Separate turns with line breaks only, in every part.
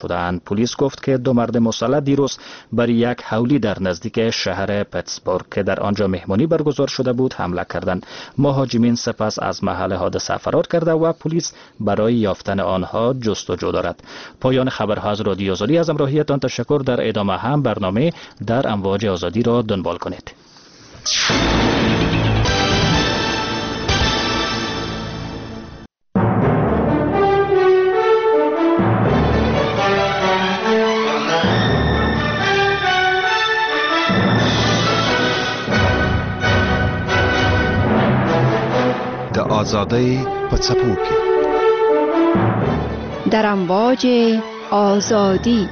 شدند. پلیس گفت که دو مرد مسلح دیروز برای یک حولی در نزدیک شهر پتسبورگ که در آنجا مهمانی برگزار شده بود حمله کردند. مهاجمین سپس از محل حادثه فرار کرده و پلیس برای یافتن آنها جستجو دارد. پایان خبرها از رادیو آزادی. از همراهیتان تشکر. در ادامه هم برنامه در امواج آزادی را دنبال کنید.
آزادی پڅپوکي
در امواج آزادی.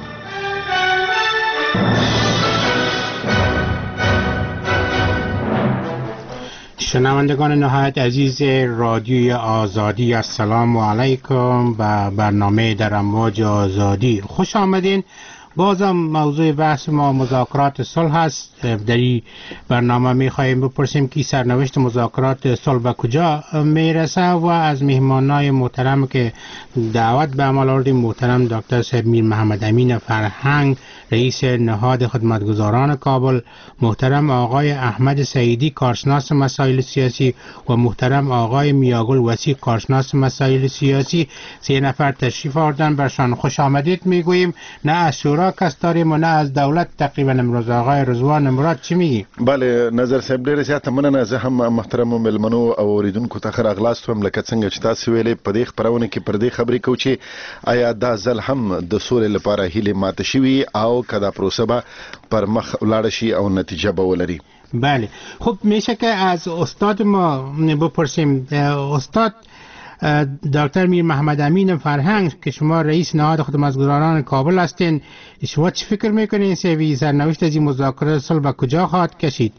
شنوندگان نهایت عزیز رادیوی آزادی، السلام علیکم. به برنامه در امواج آزادی خوش آمدین. بازم موضوع بحث ما مذاکرات صلح است. در این برنامه می‌خواهیم بپرسیم که سرنوشت مذاکرات صلح به کجا میرسه و از مهمانای محترم که دعوت به عمل آوردیم، محترم دکتر صاحب میر محمد امین فرهنگ، رئیس نهاد خدمتگزاران کابل، محترم آقای احمد سعیدی، کارشناس مسائل سیاسی، و محترم آقای میاگل وسیع، کارشناس مسائل سیاسی، 3 نفر تشریف آوردن. برشان خوش آمدید میگوییم. نه از شورا کس داریم و نه از دولت. تقریبا امروز آقای رضوان مراد چی میگی؟
بله، نظر صاحب ډېر زیات مننه. زه هم محترم ملمنو او اوریدونکو ته ښه راغلاست وم. لکه څنګه چې تاسو ویلې په دې خپرونه کې پر دې خبرې کوو چې آیا دا ځل هم د سولې لپاره هیلې ماته شوي او که دا پروسه به پر مخ ولاړه شي او نتیجه به ولري.
بله، خب میشه که از استاد ما بپرسیم. استاد دکتر میر محمد امین فرهنگ که شما رئیس نهاد خدمتگزاران کابل هستین، شما چی فکر میکنین سوی سرنوشت از این مذاکرات صلح به کجا خواهد کشید؟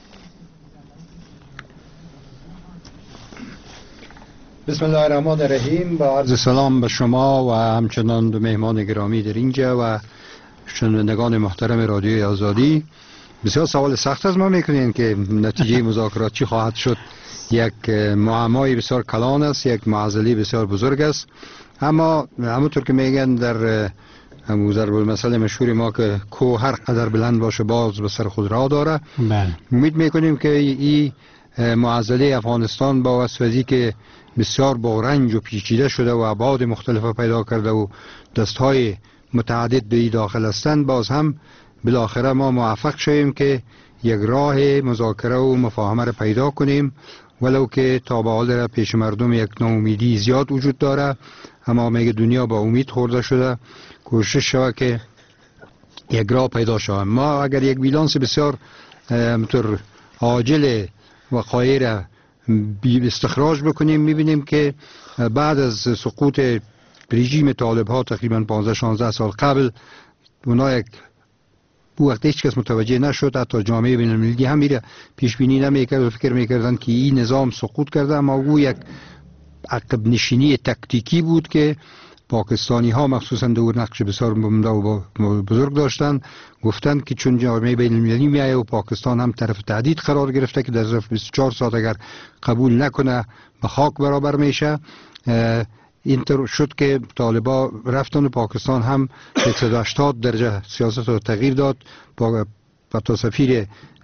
بسم الله الرحمن الرحیم. با عرض سلام به شما و همچنان دو مهمان گرامی در اینجا و شنوندگان محترم رادیوی آزادی. بسیار سوال سخت از ما میکنین که نتیجه مذاکرات چی خواهد شد. یک معمای بسیار کلان است، یک معضله بسیار بزرگ است، اما همونطور که میگن در ضرب المثل مشهور ما که کوه هر قدر بلند باشه باز به سر خود راه داره. امید میکنیم که این معضله افغانستان با وسوزی که بسیار با رنج و پیچیده شده و ابعاد مختلف پیدا کرده و دستهای متعدد به داخل هستند، باز هم بالاخره ما موفق شویم که یک راه مذاکره و مفاهمه را پیدا کنیم، ولو که تا به حال در پیش مردم یک ناامیدی زیاد وجود داره، اما میگه دنیا با امید خورده شده، کوشش شود که یک راه پیدا شود. ما اگر یک بیلانس بسیار مطور عاجل وقایع را استخراج بکنیم، میبینیم که بعد از سقوط رژیم طالب ها تقریبا 15-16 سال قبل، اونا یک وقت هیچ کس متوجه نشد، حتی جامعه بین المللی هم میره پیش بینی نمیکرد و فکر میکردن که این نظام سقوط کرده، اما او یک عقب نشینی تکتیکی بود که پاکستانی ها مخصوصا دور نقش بسیار عمده و بزرگ داشتن. گفتند که چون جامعه بین المللی میایه و پاکستان هم طرف تهدید قرار گرفته که در ظرف 24 ساعت اگر قبول نکنه به خاک برابر میشه. اینطور شد که طالبا رفتن و پاکستان هم 180 درجه سیاست رو تغییر داد. تا سفیر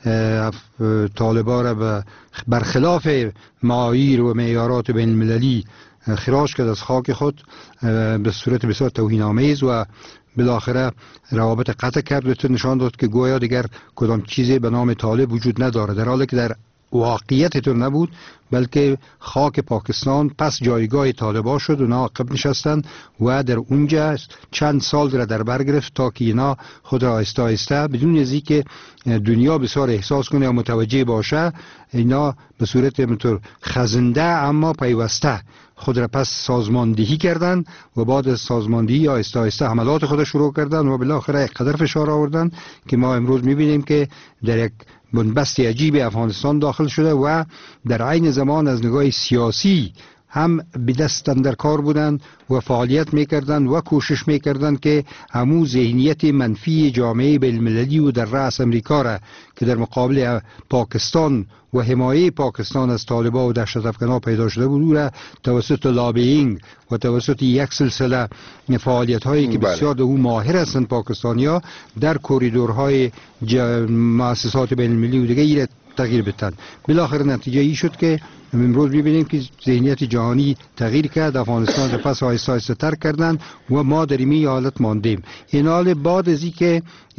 طالبا را برخلاف معاییر و معیارات بین المللی خراج کرد از خاک خود به صورت بسیار توهین‌آمیز و بالاخره روابط قطع کرد و نشان داد که گویا دیگر کدام چیزی به نام طالب وجود نداره، در حالی که در واقعیت تو نبود، بلکه خاک پاکستان پس جایگاه طالبا شد و اونا عقب نشستن و در اونجا چند سال را در بر گرفت تا که اینا خود را آهسته آهسته بدون از اینکه دنیا بسیار احساس کنه و متوجه باشه، اینا به صورت مطور خزنده اما پیوسته خود را پس سازماندهی کردند و بعد از سازماندهی آهسته آهسته حملات خود شروع کردند و بالاخره یک قدر فشار آوردن که ما امروز می‌بینیم که در یک بنبست عجیب افغانستان داخل شده و در عین زمان از نگاه سیاسی هم به دست در کار بودند و فعالیت میکردند و کوشش میکردند که همون ذهنیت منفی جامعه بین‌المللی و در رأس امریکا را که در مقابل پاکستان و حمایه پاکستان از طالبان و دهشت افکنان پیدا شده بود را توسط لابینگ و توسط یک سلسله فعالیت هایی که بسیار در اون ماهر هستند پاکستانیا در کوریدورهای مؤسسات بین المللی و دیگه تغییر بدن. بالاخره نتیجه ای شد که امروز می‌بینیم که ذهنیت جهانی تغییر کرد، افغانستان را پس آهسته آهسته ترک کردند و ما در این حالت ماندیم. این حال بعد از اینکه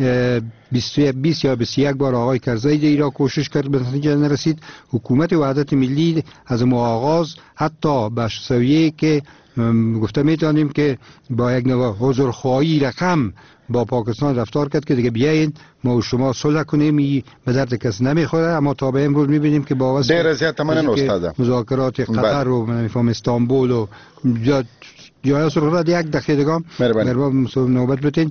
20 یا 21 بار آقای کرزی در ایران کوشش کرد به نتیجه نرسید، حکومت وحدت ملی از آغاز حتی به سویه که گفته میتونیم که با یک نوع حضورخواهی رقم با پاکستان رفتار کرد که دیگه بیاین ما و شما صلح کنیم، به درد کس نمیخوره. اما تا به امروز میبینیم که با مذاکرات قطر و منفهم استانبول و جای صحبت یک دقیقه نوبت بتین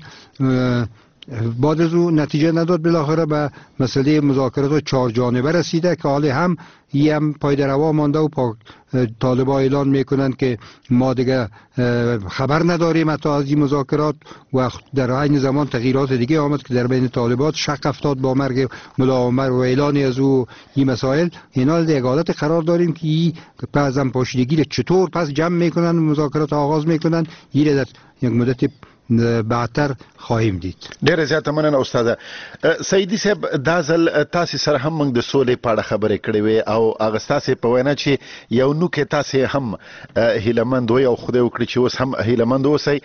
بعد از او نتیجه نداد، بالاخره به مسئله مذاکرات 4 جانبه رسیده که حالا هم پای در هوا مانده و طالبان اعلان میکنند که ما دیگه خبر نداریم حتی از این مذاکرات و در عین زمان تغییرات دیگه آمد که در بین طالبان شک افتاد با مرگ ملا عمر و اعلان از او این مسائل. اینا یک حالت قرار داریم که پس هم پاشیدگی چطور پس جمع میکنن مذاکرات آغاز میکنن یه در یک مدت بعدتر خواهیم دید.
ډېر زیاته مننه استاده. سیدی صاحب دا ځل تاسې سره هم موږ د سولې په اړه خبرې کړې وې او هغه ستاسې په وینا چې یو نوکې تاسې هم هیلهمند وئ او خدای وکړي چې اوس هم هیلهمند اوسئ.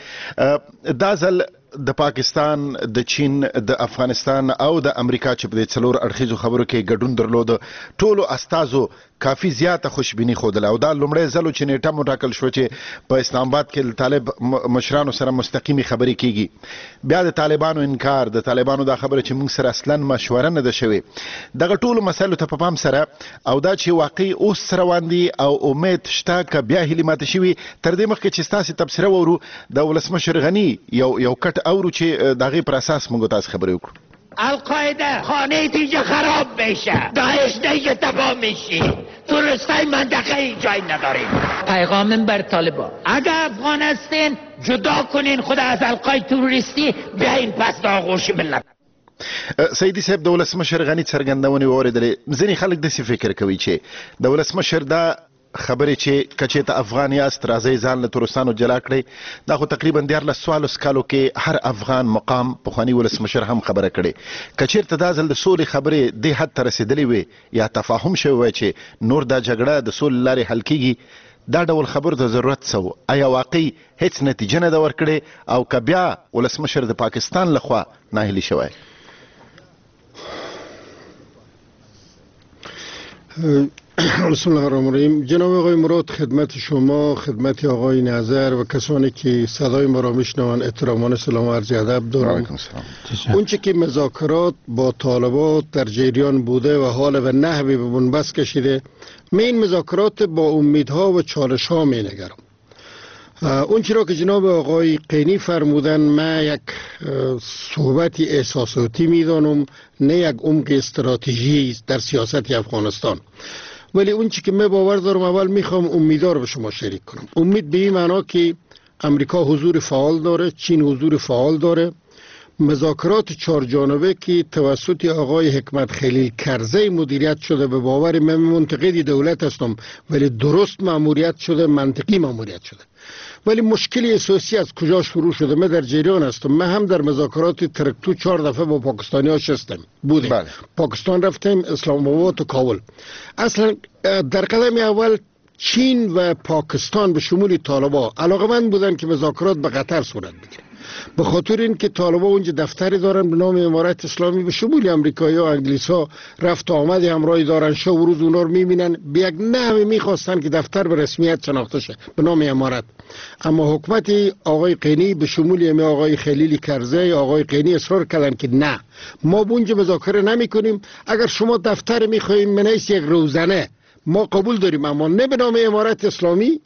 دا ځل د پاکستان، د چین، د افغانستان او د امریکا چې په دې څلور اړخیزو خبرو کې ګډون درلود، ټولو استازو کافی زیاته خوشبینی خوده او دا لومړی ځل چې نیټه مټاکل شو چې په اسلام آباد کې طالب مشرانو سره مستقیمي خبرې کیږي. بیا د طالبانو انکار، د طالبانو دا خبره چې موږ سره اصلا مشوره نه ده شوې. دغه ټولو مسایلو ته په پام سره او دا چې واقعي اوس سره واندي او امید شته که بیا هیلې ماته شوي، تر دې مخکې چې ستاسې تبصره وورو د ولسمشر غني یو کټ اورو چې د هغې پر اساس موږ تاسې خبرې وکړو.
القاعده خانه دیگه خراب بشه، داعش دیگه تباه میشی، تروریستای منطقه ای جای نداریم. پیغامم بر طالبان اگه افغان هستین جدا کنین خود از القای تروریستی، بیاین پس د آغوش ملت.
سیدی صاحب د ولسمشر غني څرګندونې واورېدلې. ځینې خلک داسې فکر کوي چې د ولسمشر دا خبرې چې کچې ته افغان یاست راځئ ځان له تروریستانو جلا کړئ، دا خو تقریبا 14 کالو کې هر افغان مقام پخواني ولسمشر هم خبره کړې. که چېرته دا ځل د سولې خبرې دې حد ته رسېدلې وې یا تفاهم شوی وای چې نور دا جګړه د سولې لارې حل کیږي، دا ډول خبرو ته ضرورت څه و؟ آیا واقعي هیڅ نتیجه نه ده ورکړې او که بیا ولسمشر د پاکستان لخوا ناهیلي شوی؟
بسم الله الرحمن الرحیم. جناب آقای مراد، خدمت شما، خدمت آقای نظر و کسانی که صدای ما را میشنوند احترامانه سلام و عرض ادب دارم. اونچه که مذاکرات با طالبان در جریان بوده و حال و نحوی به بنبست کشیده، من این مذاکرات با امیدها و چالش ها می نگرم. اون چرا که جناب آقای قینی فرمودن من یک صحبتی احساساتی میدانم، نه یک عمق استراتژی در سیاست افغانستان. ولی اون چی که من باور دارم، اول میخوام امیدوار به شما شریک کنم. امید به این معنا که امریکا حضور فعال داره، چین حضور فعال داره. مذاکرات 4 جانبه که توسط آقای حکمت خلیل کرزی مدیریت شده، به باور من منتقد دولت هستم ولی درست مأموریت شده، منطقی مأموریت شده. ولی مشکل اساسی از کجا شروع شده؟ من در جریان هستم. من هم در مذاکرات ترکتو 4 دفعه با پاکستانی ها شستم بودیم. پاکستان رفتیم، اسلام آباد و کابل. اصلا در قدم اول چین و پاکستان به شمول طالبان علاقمند بودن که مذاکرات به قطر صورت بگیره، به خاطر اینکه طالبان اونجا دفتری دارن به نام امارت اسلامی، به شمول امریکایی و انگلیس ها رفت آمد همراهی دارن، شب و روز اونا رو میبینن، به یک نحوی میخواستن که دفتر به رسمیت شناخته شه به نام امارت. اما حکومت آقای قینی به شمول آقای خلیل کرزی، آقای قینی اصرار کردن که نه، ما اونجا مذاکره نمیکنیم، اگر شما دفتر میخواین منیس یک روزنه ما قبول داریم، اما نه به نام امارت اسلامی.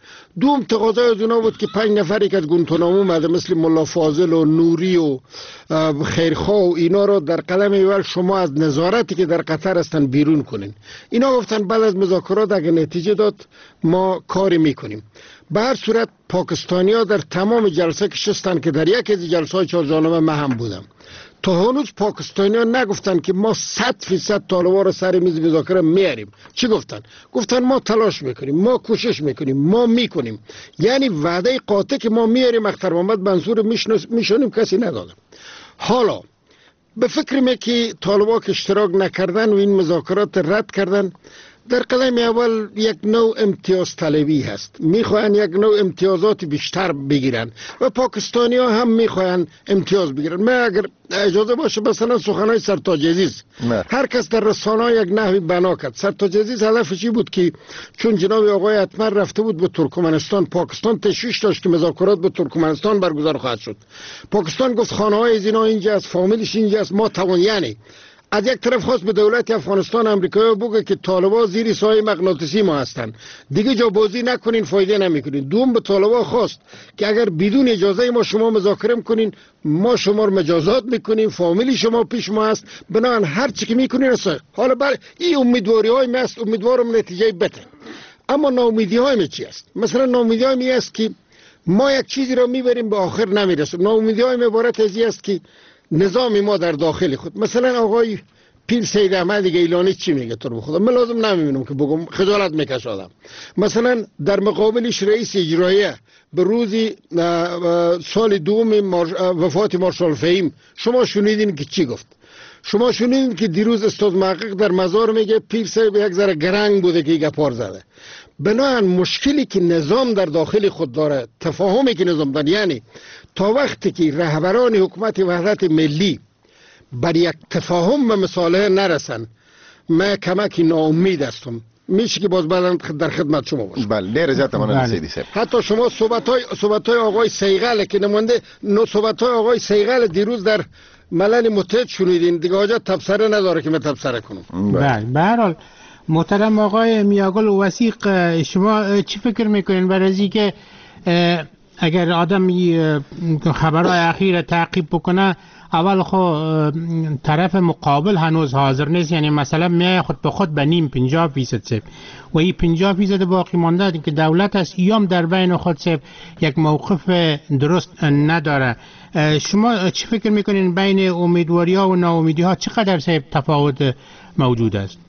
دوم تقاضای از اونا بود که 5 نفری که از گونتانامو اومده مثل ملا فاضل و نوری و خیرخواه و اینا رو در قدم اول شما از نظارتی که در قطر هستن بیرون کنین. اینا گفتن بعد از مذاکرات اگه نتیجه داد ما کاری میکنیم. به هر صورت پاکستانیا در تمام جلسه که شستن که در یک از جلسه های 4 جانبه من هم بودم، تا هنوز پاکستانیا نگفتن که ما 100% طالبان رو سر میز مذاکره میاریم. چی گفتن؟ گفتن ما تلاش میکنیم، ما کوشش میکنیم، ما میکنیم. یعنی وعده قاطع که ما میاریم اختر محمد منصور میشونیم کسی نداده. حالا به فکر می که طالبان که اشتراک نکردن و این مذاکرات رد کردن، در قدم اول یک نوع امتیاز طلبی هست، میخواین یک نوع امتیازات بیشتر بگیرن و پاکستانی ها هم میخواین امتیاز بگیرن. من اگر اجازه باشه مثلا سخنهای سرتاج عزیز، هر کس در رسانه یک نحوی بنا کرد. سرتاج عزیز هدفش این بود که چون جناب آقای اتمر رفته بود به ترکمنستان، پاکستان تشویش داشت که مذاکرات به ترکمنستان برگزار خواهد شد. پاکستان گفت خانه های از اینا اینجا است، فامیلش اینجا است، ما توان. یعنی از یک طرف خواست به دولت افغانستان امریکایی بگه که طالبان زیر سایه مغناطیسی ما هستن، دیگه جا بازی نکنین، فایده نمیکنین. دوم به طالبان خواست که اگر بدون اجازه ما شما مذاکره کنین، ما شما رو مجازات میکنیم، فامیلی شما پیش ما هست، بنابراین هر چی که میکنین است. حالا برای این امیدواری های ما است، امیدوارم نتیجه بده. اما ناامیدی های ما چی است؟ مثلا ناامیدی های می است که ما یک چیزی را میبریم به آخر نمیرسیم. ناامیدی های عبارت از این است که نظام ما در داخل خود، مثلا آقای پیر سید احمد گیلانی چی میگه تو رو خدا من لازم نمیبینم که بگم، خجالت میکشه آدم. مثلا در مقابلش رئیس اجراییه به روزی سال دوم وفات مارشال فهیم، شما شنیدین که چی گفت؟ شما شنیدین که دیروز استاد محقق در مزار میگه پیر سید یک ذره گرنگ بوده که گپار زده. بنابراین مشکلی که نظام در داخل خود داره، تفاهمی که نظام داره، یعنی تا وقتی که رهبران حکومت وحدت ملی بر یک تفاهم و مصالحه نرسن، من کمکی ناامید هستم. میشه که باز بعدا در خدمت شما باشم.
بله ډیر زیات مننه سیدی صاحب.
حتی شما صحبت های آقای سیغل که نماینده صحبت های آقای سیغل دیروز در ملل متحد شنیدین، دیگه حاجت تبصره نداره که من تبصره کنم.
بله به هر حال محترم آقای میاگل وثیق، شما چی فکر میکنین برای از اینکه اگر آدم خبرهای اخیر تعقیب بکنه، اول طرف مقابل هنوز حاضر نیست، یعنی مثلا میای خود به خود به نیم 50% و این 50% باقی مانده که دولت است ایام در بین خود یک موقف درست نداره. شما چی فکر میکنین بین امیدواری ها و ناامیدی ها چقدر تفاوت موجود است؟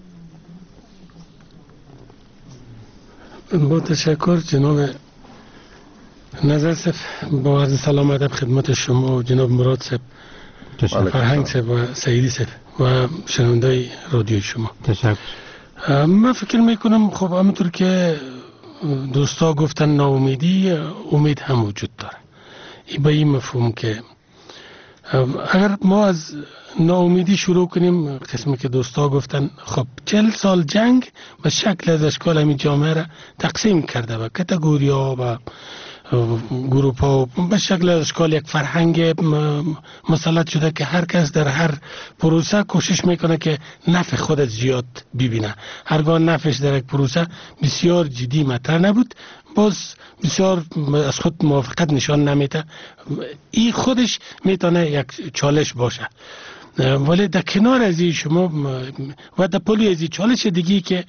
با تشکر جناب نظر صاحب، با عرض سلام ادب خدمت شما و جناب مراد صاحب، فرهنگ صاحب و سعیدی صاحب و شنوندای رادیوی شما.
تشکر.
من فکر میکنم خب همونطور که دوستا گفتن ناامیدی، امید هم وجود داره. این به این مفهوم که اگر ما از ناامیدی شروع کنیم، قسمی که دوستا گفتن خب 40 سال جنگ و شکل از اشکال همین جامعه را تقسیم کرده و کاتگوری ها و گروپ ها به شکل از اشکال یک فرهنگ مسلط شده که هر کس در هر پروسه کوشش میکنه که نفع خودت زیاد ببینه. هرگاه نفعش در یک پروسه بسیار جدی مطرح نبود، باز بسیار از خود موافقت نشان نمیده. این خودش میتونه یک چالش باشه. ولی در کنار از این شما و در پلی از این چالش دیگی که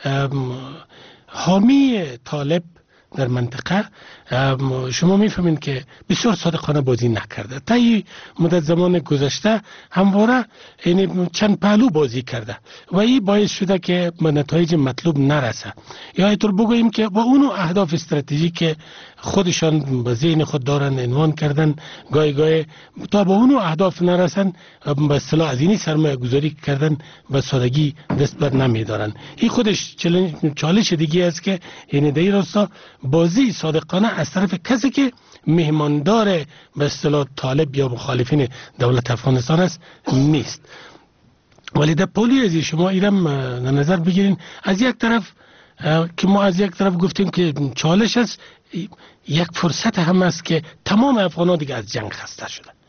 حامی طالب در منطقه، شما میفهمین که بسیار صادقانه بازی نکرده. تا این مدت زمان گذشته همواره یعنی چند پهلو بازی کرده و این باعث شده که به نتایج مطلوب نرسه، یا اینطور بگوییم که با اون اهداف استراتژیک که خودشان به ذهن خود دارن عنوان کردن، گاهی تا به اون اهداف نرسن، به اصطلاح از اینی سرمایه گذاری کردن به سادگی دست بر نمیدارن. این خودش چالش دیگه است که یعنی در این راستا بازی صادقانه از طرف کسی که مهماندار به اصطلاح طالب یا مخالفین دولت افغانستان است نیست. ولی در پولی از شما ایرم نظر بگیرین، از یک طرف که ما از یک طرف گفتیم که چالش است، یک فرصت هم است که تمام افغانان دیگه از جنگ خسته شده.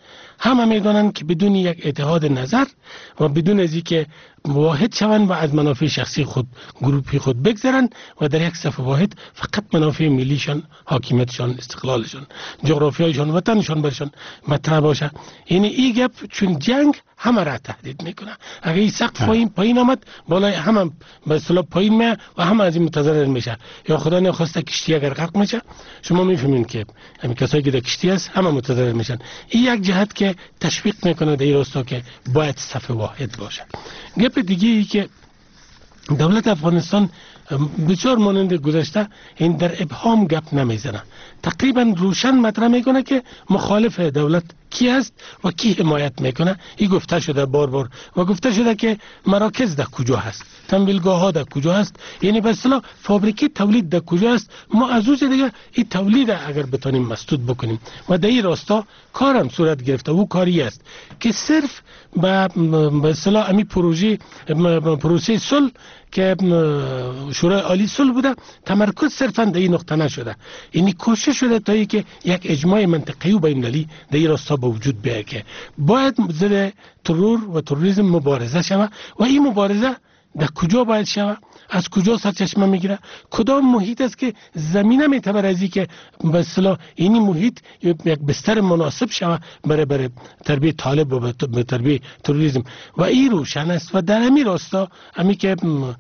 همه میدونن که بدون یک اتحاد نظر و بدون از اینکه واحد شوند و از منافع شخصی خود گروپی خود بگذرن و در یک صف واحد فقط منافع ملیشان، حاکمیتشان، استقلالشان، جغرافیایشان، وطنشان برشان مطرح باشه. یعنی این گپ چون جنگ همه را تهدید میکنه. اگه این سقف پایین آمد بالای همه به اصطلاح پایین میاد و همه از این متضرر میشه. یا خدا نخواسته کشتی اگر غرق میشه شما میفهمین که همین کسایی که در کشتی است همه متضرر میشن. این یک جهت که تشویق میکنه در این راستا که باید صف واحد باشه. گپ دیگه ای که دولت افغانستان بسیار مانند گذشته این در ابهام گپ نمیزنه، تقریبا روشن مطرح میکنه که مخالف دولت کی است و کی حمایت میکنه. این گفته شده بار بار و گفته شده که مراکز در کجا هست، تمویلگاه ها در کجا هست، یعنی به اصطلاح فابریکه تولید در کجا است. ما از روز دیگه این تولید اگر بتونیم مسدود بکنیم و در این راستا کارم صورت گرفته و کاری است که صرف به اصطلاح امی پروژه صلح که شورای عالی صلح بوده تمرکز صرفا در این نقطه نشده. یعنی کوشش شده تا ای که یک اجماع منطقه‌ای و بین‌المللی در این راستا به وجود بیاید که باید ضد ترور و تروریسم مبارزه شود و این مبارزه در کجا باید شود، از کجا سرچشمه میگیره، کدام محیط است که زمینه میتبر ازی که به اصطلاح اینی محیط یک بستر مناسب شود برای تربیه طالب و تربیه تروریسم و این روشن است. و در همین راستا همی که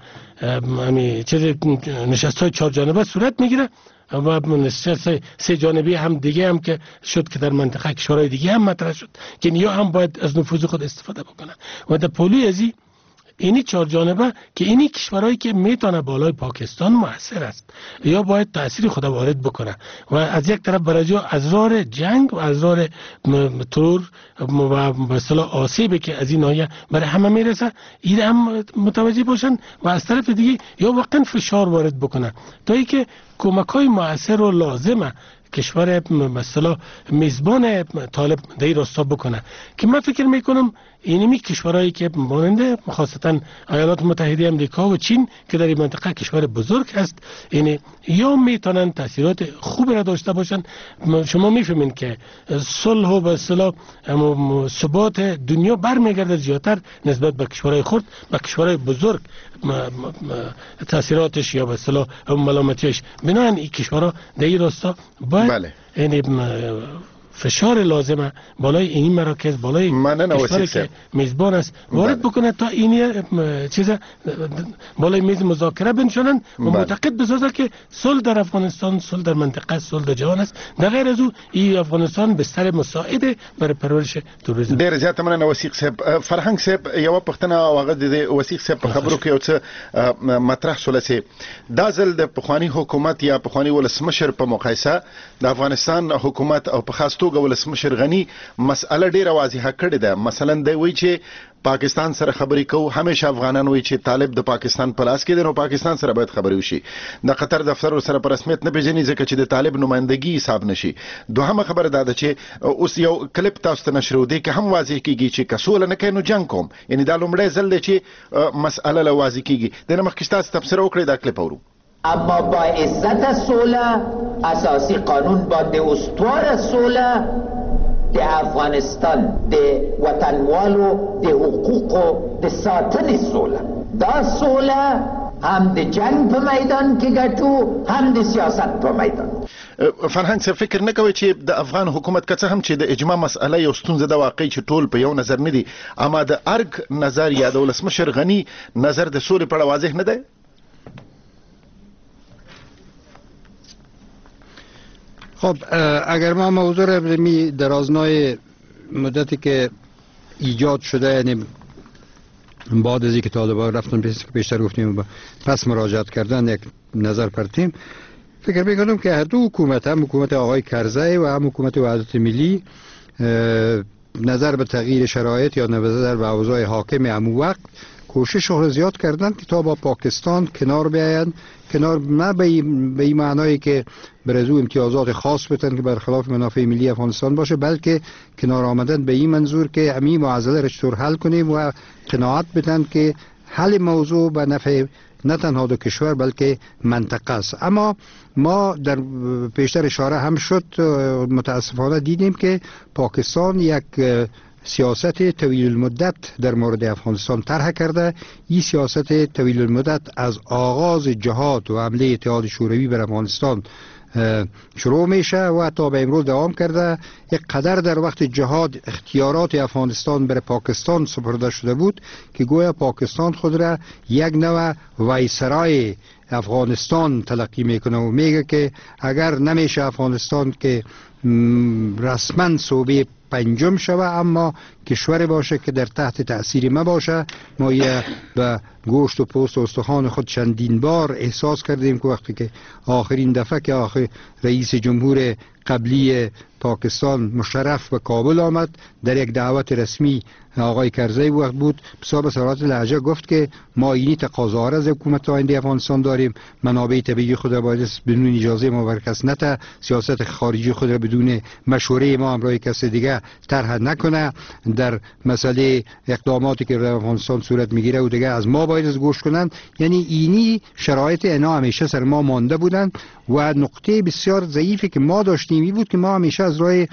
نشست‌های 4 جانبه صورت میگیره و نشست 3 جانبه هم دیگه هم که شد که در منطقه کشورهای دیگه هم مطرح شد که نیا هم باید از نفوذ خود استفاده بکنه و در پولوی ازی اینی 4 جانبه که اینی کشورهایی که میتونه بالای پاکستان مؤثر است یا باید تأثیر خود وارد بکنه و از یک طرف برای ازرار جنگ و ازرار ترور و به اصطلاح آسیبی که از این ناحیه برای همه میرسه این هم متوجه باشن و از طرف دیگه یا واقعا فشار وارد بکنه تا اینکه کمک‌های مؤثر و لازمه کشور به اصطلاح میزبان طالب در این راستا بکنه که من فکر میکنم اینمی کشورهایی که مانند خاصتا ایالات متحده امریکا و چین که در این منطقه کشور بزرگ هست یعنی یا میتونن تاثیرات خوبی را داشته باشن. شما میفهمین که صلح و به اصطلاح ثبات دنیا برمیگرده زیادتر نسبت به کشورهای خرد و کشورهای بزرگ تاثیراتش یا به اصطلاح ملامتیش. بنابراین این کشورها در این راستا باید یعنی فشار لازمه بالای این مراکز بالای کشوری که میزبان است وارد بکنه تا این چیز بالای میز مذاکره بنشونن و معتقد بسازه که صلح در افغانستان، صلح در منطقه، صلح در جهان است. در غیر از او این افغانستان بستر مساعده برای پرورش توریسم.
ډیر زیات مننه وثیق صاحب. فرهنګ صاحب یو پښتنه واغه د وثیق صاحب په خبرو کې یو څه مطرح شول چې دا ځل د پخوانی حکومت یا پخوانی ولسمشر په مقایسه د افغانستان حکومت او په خاص توګه ولسمشر غنی مسأله ډیره واضحه کړې ده. مثلا دی وی چې پاکستان سره خبرې کوو، همیشه افغانان وی چې طالب د پاکستان په لاس کې دی نو پاکستان سره باید خبرې وشي. د قطر دفتر سره په رسمیت نه پیژني ځکه چې د طالب نمائندګي حساب نشي. دوهمه خبره ده چې اوس یو کلیپ تاسو ته نشرو دی کې هم واضح کیږي چې کسول نه کینو جنگ کوم، یعنی دا لومړی ځل دی چې مسأله له واضح کیږي. د مخکې تاسو تفسیر وکړئ دا کلیپ اورو.
اما با عزت صلح اساسی قانون با د استوار صلح د افغانستان د وطنوالو د حقوق و د ساتن صلح دا صلح هم د جنگ په میدان کې ګټو هم د سیاست په میدان.
فرهنګ څه فکر نه کوي چې د افغان حکومت کڅه هم چې د اجماع مسأله یو ستونزه د واقع چې ټول په یو نظر نه دي، اما د ارګ نظر یا د ولسمشر غنی نظر د سولې په اړه واضح نه دی؟
خب اگر ما موضوع را در آزمای مدتی که ایجاد شده یعنی بعد از اینکه طالبان رفتن بیشتر گفتیم پس مراجعت کردن یک نظر پرتیم، فکر میکنم که هر دو حکومت، هم حکومت آقای کرزی و هم حکومت وحدت ملی، نظر به تغییر شرایط یا نظر به اوضاع حاکم همون وقت کوشش رو زیاد کردن که تا با پاکستان کنار بیاین، کنار نه به این معنایی که برای امتیازات خاص بتن که برخلاف منافع ملی افغانستان باشه، بلکه کنار آمدن به این منظور که همین معضله را چطور حل کنیم و قناعت بدن که حل موضوع به نفع نه تنها دو کشور بلکه منطقه است. اما ما در پیشتر اشاره هم شد متاسفانه دیدیم که پاکستان یک سیاست طویل المدت در مورد افغانستان طرح کرده. این سیاست طویل المدت از آغاز جهاد و حمله اتحاد شوروی بر افغانستان شروع میشه و تا به امروز دوام کرده. یک قدر در وقت جهاد اختیارات افغانستان بر پاکستان سپرده شده بود که گویا پاکستان خود را یک نوع وایسرای افغانستان تلقی میکنه و میگه که اگر نمیشه افغانستان که رسما صوبه پنجم شوه اما کشور باشه که در تحت تأثیر ما باشه. ما به گوشت و پوست و استخوان خود چندین بار احساس کردیم که وقتی که آخرین دفعه که رئیس جمهور قبلی پاکستان مشرف به کابل آمد در یک دعوت رسمی آقای کرزی وقت بود بسیار به صورت لهجه گفت که ما اینی تقاضا را از حکومت آینده افغانستان داریم، منابع طبیعی خود را باید بدون اجازه ما بر کس نته، سیاست خارجی خود را بدون مشوره ما همراه کس دیگه طرح نکنه، در مسئله اقداماتی که در افغانستان صورت میگیره و دیگه از ما باید گوش کنن. یعنی اینی شرایط اینا همیشه سر ما مانده بودن و نقطه بسیار ضعیفی که ما داشتیم این بود که ما همیشه از راه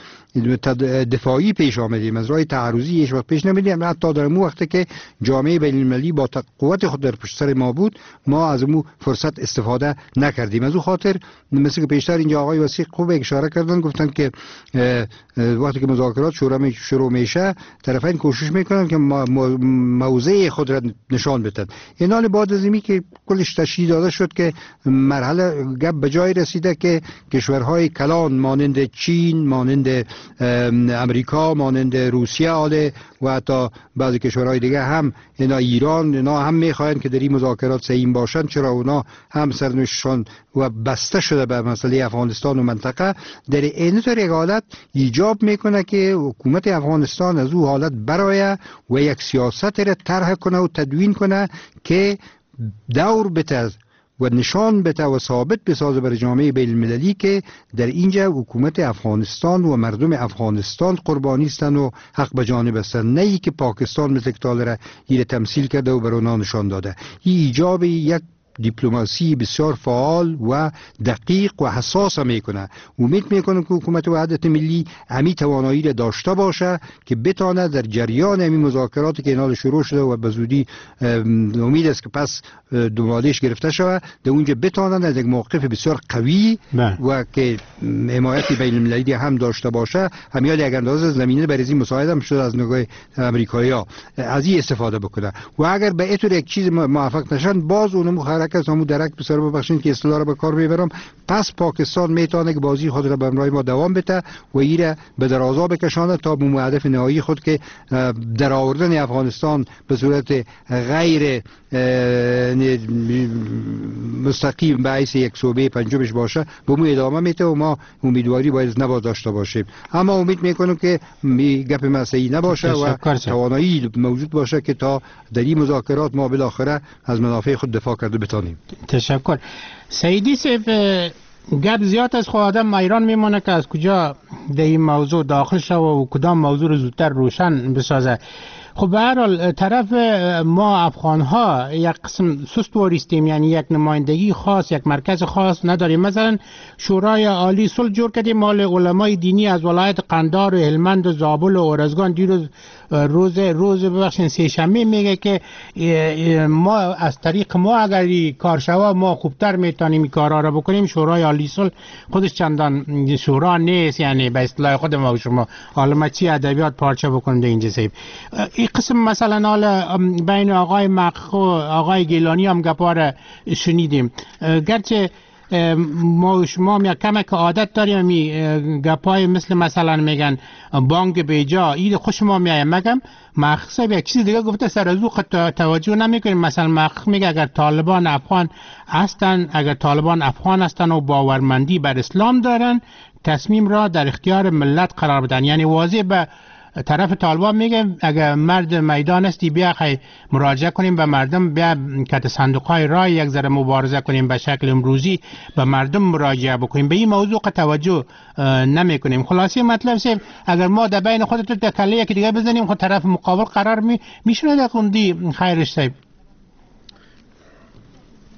دفاعی پیش آمدیم، از راه تعرضی هیچ وقت پیش نمیدیم. حتی در اون وقتی که جامعه بین المللی با قوت خود در پشت سر ما بود ما از اون فرصت استفاده نکردیم. از اون خاطر مثل که پیشتر اینجا آقای وثیق خوب اشاره کردن، گفتن که وقتی که مذاکرات شروع میشه طرفین کوشش میکنن که موضع خود را نشان بدن. اینال بعد از اینی که کلش تشدید داده شد که مرحله گپ به جای رسیده که کشورهای کلان مانند چین، مانند امریکا، مانند روسیه آله و حتی بعضی کشورهای دیگه هم اینا ایران اینا هم میخواهند که در این مذاکرات سهیم باشند، چرا اونا هم سرنوشتشان و بسته شده به مسئله افغانستان و منطقه. در این طور یک حالت ایجاب میکنه که حکومت افغانستان از او حالت برای و یک سیاست را طرح کنه و تدوین کنه که دور بده و نشان بده و ثابت بسازه بر جامعه بین المللی که در اینجا حکومت افغانستان و مردم افغانستان قربانی هستند و حق به جانب هستند، نه ای که پاکستان مثل که را تمثیل کرده و بر اونها نشان داده. این ایجاب یک دیپلماسی بسیار فعال و دقیق و حساس میکنه. امید میکنم که حکومت وحدت ملی امی توانایی را داشته باشه که بتونه در جریان امی مذاکراتی که اینال شروع شده و به زودی امید است که پس دنبالش گرفته شود در اونجا بتونه از یک موقف بسیار قوی و که حمایت بین المللی هم داشته باشه همیال یک اندازه زمینه برای این مساعده هم شده از نگاه امریکایی‌ها از این استفاده بکنه و اگر به اینطور یک چیز موفق نشن باز اونم حرکت همون درک بسیار ببخشید که اصطلاح را به کار میبرم، پس پاکستان میتونه که بازی خود را به امرای ما دوام بده و ایره به درازا بکشانه تا به هدف نهایی خود که در آوردن افغانستان به صورت غیر مستقیم باعث یک صوبه پنجمش باشه به مو ادامه میده و ما امیدواری باید نباید داشته باشیم. اما امید میکنم که گپ مسئله نباشه و توانایی موجود باشه که تا در این مذاکرات ما بالاخره از منافع خود دفاع کرده بتانیم.
تشکر. سیدی صاحب گپ زیاد از خود آدم ایران میمونه که از کجا در این موضوع داخل شد و کدام موضوع رو زودتر روشن بسازه. خب به هر حال طرف ما افغان ها یک قسم سست واریستیم، یعنی یک نمایندگی خاص، یک مرکز خاص نداریم. مثلا شورای عالی صلح جور کردیم مال علمای دینی از ولایت قندهار و هلمند و زابل و ارزگان. دیروز روز ببخشید سه شنبه میگه که ما از طریق ما اگر کار شود ما خوبتر میتونیم کارا را بکنیم. شورای عالی صلح خودش چندان شورا نیست، یعنی به اصطلاح خود ما و شما عالمه چی ادبیات پارچه بکنیم در اینجا صاحب. این قسم مثلا حالا بین آقای مقخ و آقای گیلانی هم گپار شنیدیم، گرچه ما و شما هم یک کمک عادت داریم می گپای مثلا میگن بانک بیجا این خوش ما میایم. مگم مقخ صاحب یک چیز دیگه گفته سر از او توجه نمیکنیم. مثلا مقخ میگه اگر طالبان افغان هستن و باورمندی بر اسلام دارن تصمیم را در اختیار ملت قرار بدن. یعنی واضح به طرف طالبان میگه اگر مرد میدان هستی بیا مراجعه کنیم به مردم، بیا کت صندوقهای رای یک ذره مبارزه کنیم به شکل امروزی به مردم مراجعه بکنیم. به این موضوع توجه نمی کنیم. خلاصه مطلب سه اگر ما در بین خودتون تکله یکی دیگه بزنیم خود طرف مقابل قرار میشونه در خوندی خیرش صاحب.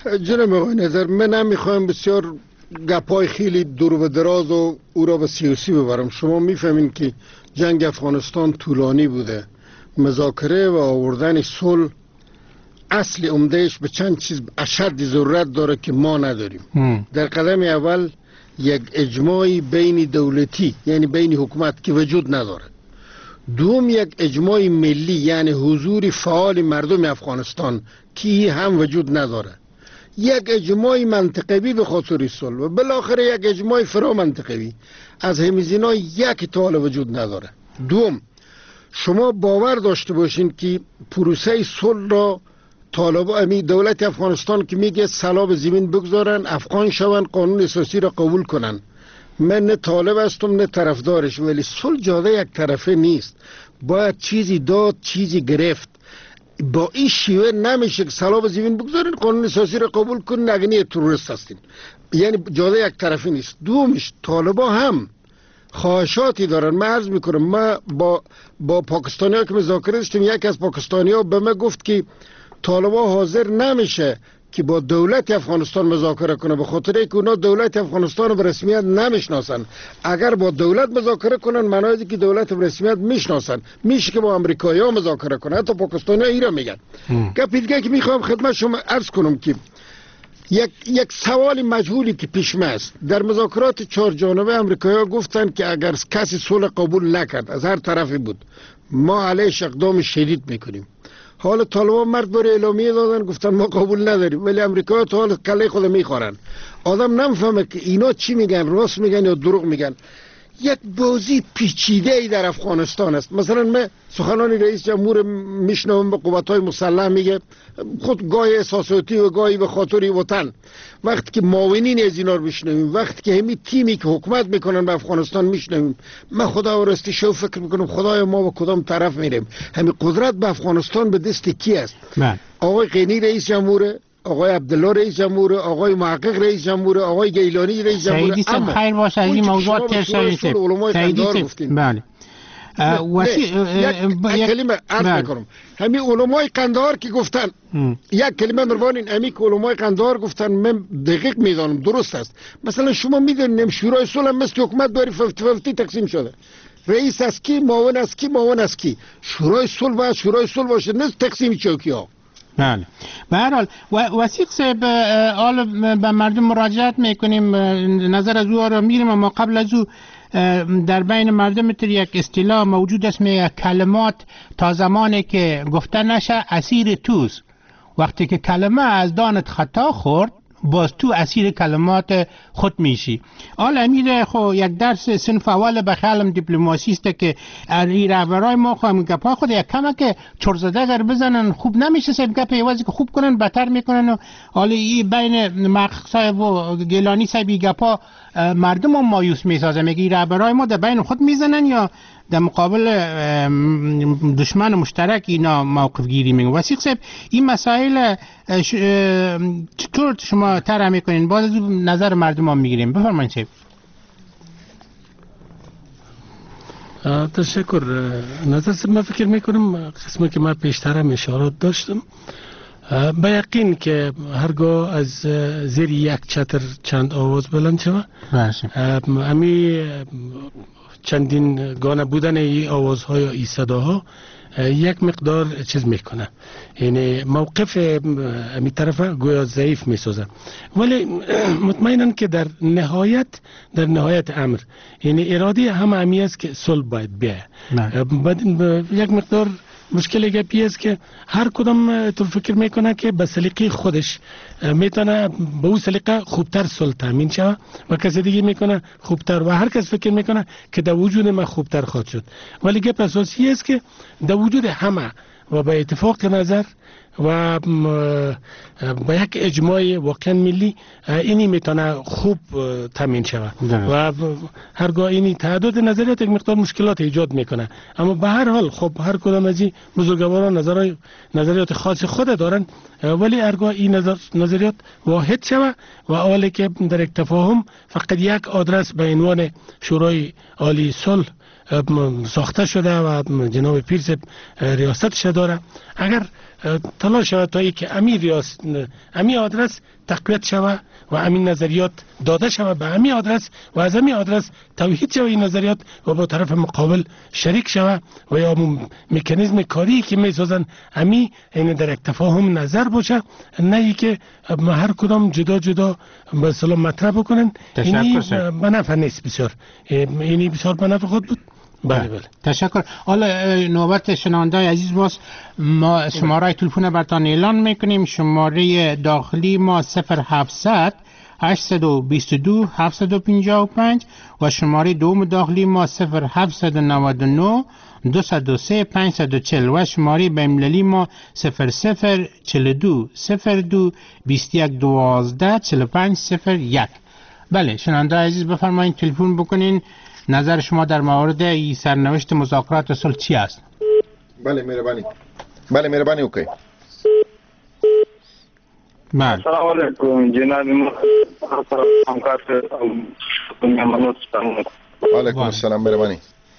جناب آقای نظر، من نمیخوایم بسیار گپای خیلی دور و دراز و او را به سیاسی ببرم. شما میفهمین که جنگ افغانستان طولانی بوده. مذاکره و آوردن صلح اصل عمدهش به چند چیز اشد ضرورت داره که ما نداریم. در قدم اول یک اجماعی بین دولتی یعنی بین حکومت که وجود نداره. دوم یک اجماع ملی یعنی حضور فعال مردم افغانستان که هم وجود نداره. یک اجماع منطقوی به خاطر صلح و بالاخره یک اجماع فرا منطقوی. از همیزینا یک تا حال وجود نداره. دوم، شما باور داشته باشین که پروسه صلح را طالبان دولت افغانستان که میگه سلام زمین بگذارن، افغان شون، قانون اساسی را قبول کنن. من نه طالب هستم نه طرفدارش، ولی صلح جاده یک طرفه نیست. باید چیزی داد چیزی گرفت. با این شیوه نمیشه که سلام زمین بگذارین، قانون اساسی را قبول کنین، اگه تروریست هستین. یعنی جاده یک طرفه نیست. دومش طالبا هم خواهشاتی دارن. من عرض میکنم، ما با پاکستانی ها که مذاکره داشتیم، یک از پاکستانی ها به من گفت که طالبا حاضر نمیشه که با دولت افغانستان مذاکره کنه، به خاطر اینکه اونا دولت افغانستان رو به رسمیت نمیشناسن. اگر با دولت مذاکره کنن معنی که دولت به رسمیت میشناسن، میشه که با امریکایی‌ها مذاکره کنن. حتی پاکستانی‌ها اینا میگن. گپ دیگه که میخوام خدمت شما عرض کنم که یک سوال مجهولی که پیش است. در مذاکرات 4 جانبه امریکایی‌ها گفتن که اگر کسی صلح قبول نکرد از هر طرفی بود، ما علیه اقدام شدید میکنیم. حال طالبان مرد بر اعلامیه دادن، گفتن ما قبول نداریم، ولی امریکا تا حال کله خود میخورن. آدم نمیفهمه که اینا چی میگن، راست میگن یا دروغ میگن. یک بازی پیچیده ای در افغانستان است. مثلا من سخنان رئیس جمهور میشنوم به قوت‌های مسلح میگه خود گاهی احساساتی و گاهی به خاطر وطن. وقتی که معاونین از اینا رو میشنویم، وقتی که همین تیمی که حکومت میکنن به افغانستان میشنویم، من خدا راستی شو فکر میکنم خدایا ما به کدام طرف میریم. همین قدرت به افغانستان به دست کی است؟ آقای غنی رئیس جمهور، آقای عبدالله رئیس جمهور، آقای محقق رئیس جمهور، آقای گیلانی رئیس جمهور.
سعیدی صاحب خیر باشه، از این موضوعات تر شوید. سعیدی صاحب بله
یک کلمه عرض میکنم. همین علمای قندهار که گفتن یک کلمه مربانین، همین علمای قندهار گفتن، من دقیق میدانم درست است. مثلا شما میدونیم شورای صلح مثل حکومت داری 50-50 تقسیم شده. رئیس از کی، معاون از کی، معاون از کی. شورای صلح و شورای صلح باشه، نه تقسیم چوکی ها.
بله. به هر حال وثیق صاحب، حال به مردم مراجعت میکنیم، نظر از او را میگیریم، اما قبل از او در بین مردم تر یک اصطلاح موجود است، کلمات تا زمانی که گفته نشه اسیر توست. وقتی که کلمه از دانت خطا خورد، باز تو اسیر کلمات خود میشی. حالا امیر خو یک درس صنف اول به خیالم دیپلماسی است که این رهبرای ما خواهم گپا خود یک کمه که چرزده گر بزنن خوب نمیشه، صرف گپ ایوازی که خوب کنن بهتر میکنن. و حالا این بین محقق صاحب و گیلانی صاحب گپا مردم هم مایوس میسازه. میگه رهبرای ما در بین خود میزنن یا در مقابل دشمن مشترک اینا موقف گیری میگن. وثیق صاحب این مسائل چطور شما طرح میکنین؟ باز از نظر مردم هم میگیریم. بفرمایید صاحب.
تشکر. نظر من فکر میکنم قسمی که من پیشتر هم اشارات داشتم، به یقین که هرگاه از زیر یک چتر چند آواز بلند شود، امی چندین گانه بودن ای آوازها یا ای صداها یک مقدار چیز میکنه، یعنی موقف امی طرف گویا ضعیف میسازه. ولی مطمئنن که در نهایت امر یعنی اراده همه امی است که صلح باید بیاید. یک مقدار مشکل گپی است که هر کدام تو فکر میکنه که به سلیقه خودش میتونه به اون سلیقه خوبتر صلح تامین شود و کسی دیگه میکنه خوبتر، و هر کس فکر میکنه که در وجود ما خوبتر خواهد شد. ولی گپ اساسی است که در وجود همه و به اتفاق نظر و با یک اجماع واقعا ملی اینی میتونه خوب تامین شود و هرگاه اینی تعداد نظریات یک مقدار مشکلات ایجاد میکنه. اما به هر حال خب هر کدام از این بزرگواران نظریات خاص خود دارن، ولی هرگاه این نظریات واحد شود و حالی که در یک تفاهم فقط یک آدرس به عنوان شورای عالی صلح ساخته شده و جناب پیر صاحب ریاستش داره، اگر تلاش شود تا ای که امی آدرس تقویت شود و همین نظریات داده شود به همین آدرس و از همین آدرس توحید شود این نظریات و با طرف مقابل شریک شود و یا مکانیزم کاری که میسازن همین این در یک تفاهم نظر باشه، نه ای که هر کدام جدا جدا به سلام مطرح بکنن. اینی منافع نیست. بسیار اینی بسیار منافع خود بود. بله بله
تشکر. حالا نوبت شنونده عزیز باز، ما شماره تلفن برتان اعلان میکنیم. شماره داخلی ما 0700 822 755 و شماره دوم داخلی ما 0799 203 540 و شماره بین‌المللی ما 0042 02 21 12 45 01. بله شنونده عزیز بفرمایید تلفن بکنین، نظر شما در مورد این سرنوشت مذاکرات صلح چی است؟
بله مهربانی. بله مهربانی. اوکی.
بله.
السلام علیکم جناب همکار
و علیکم السلام مهربانی.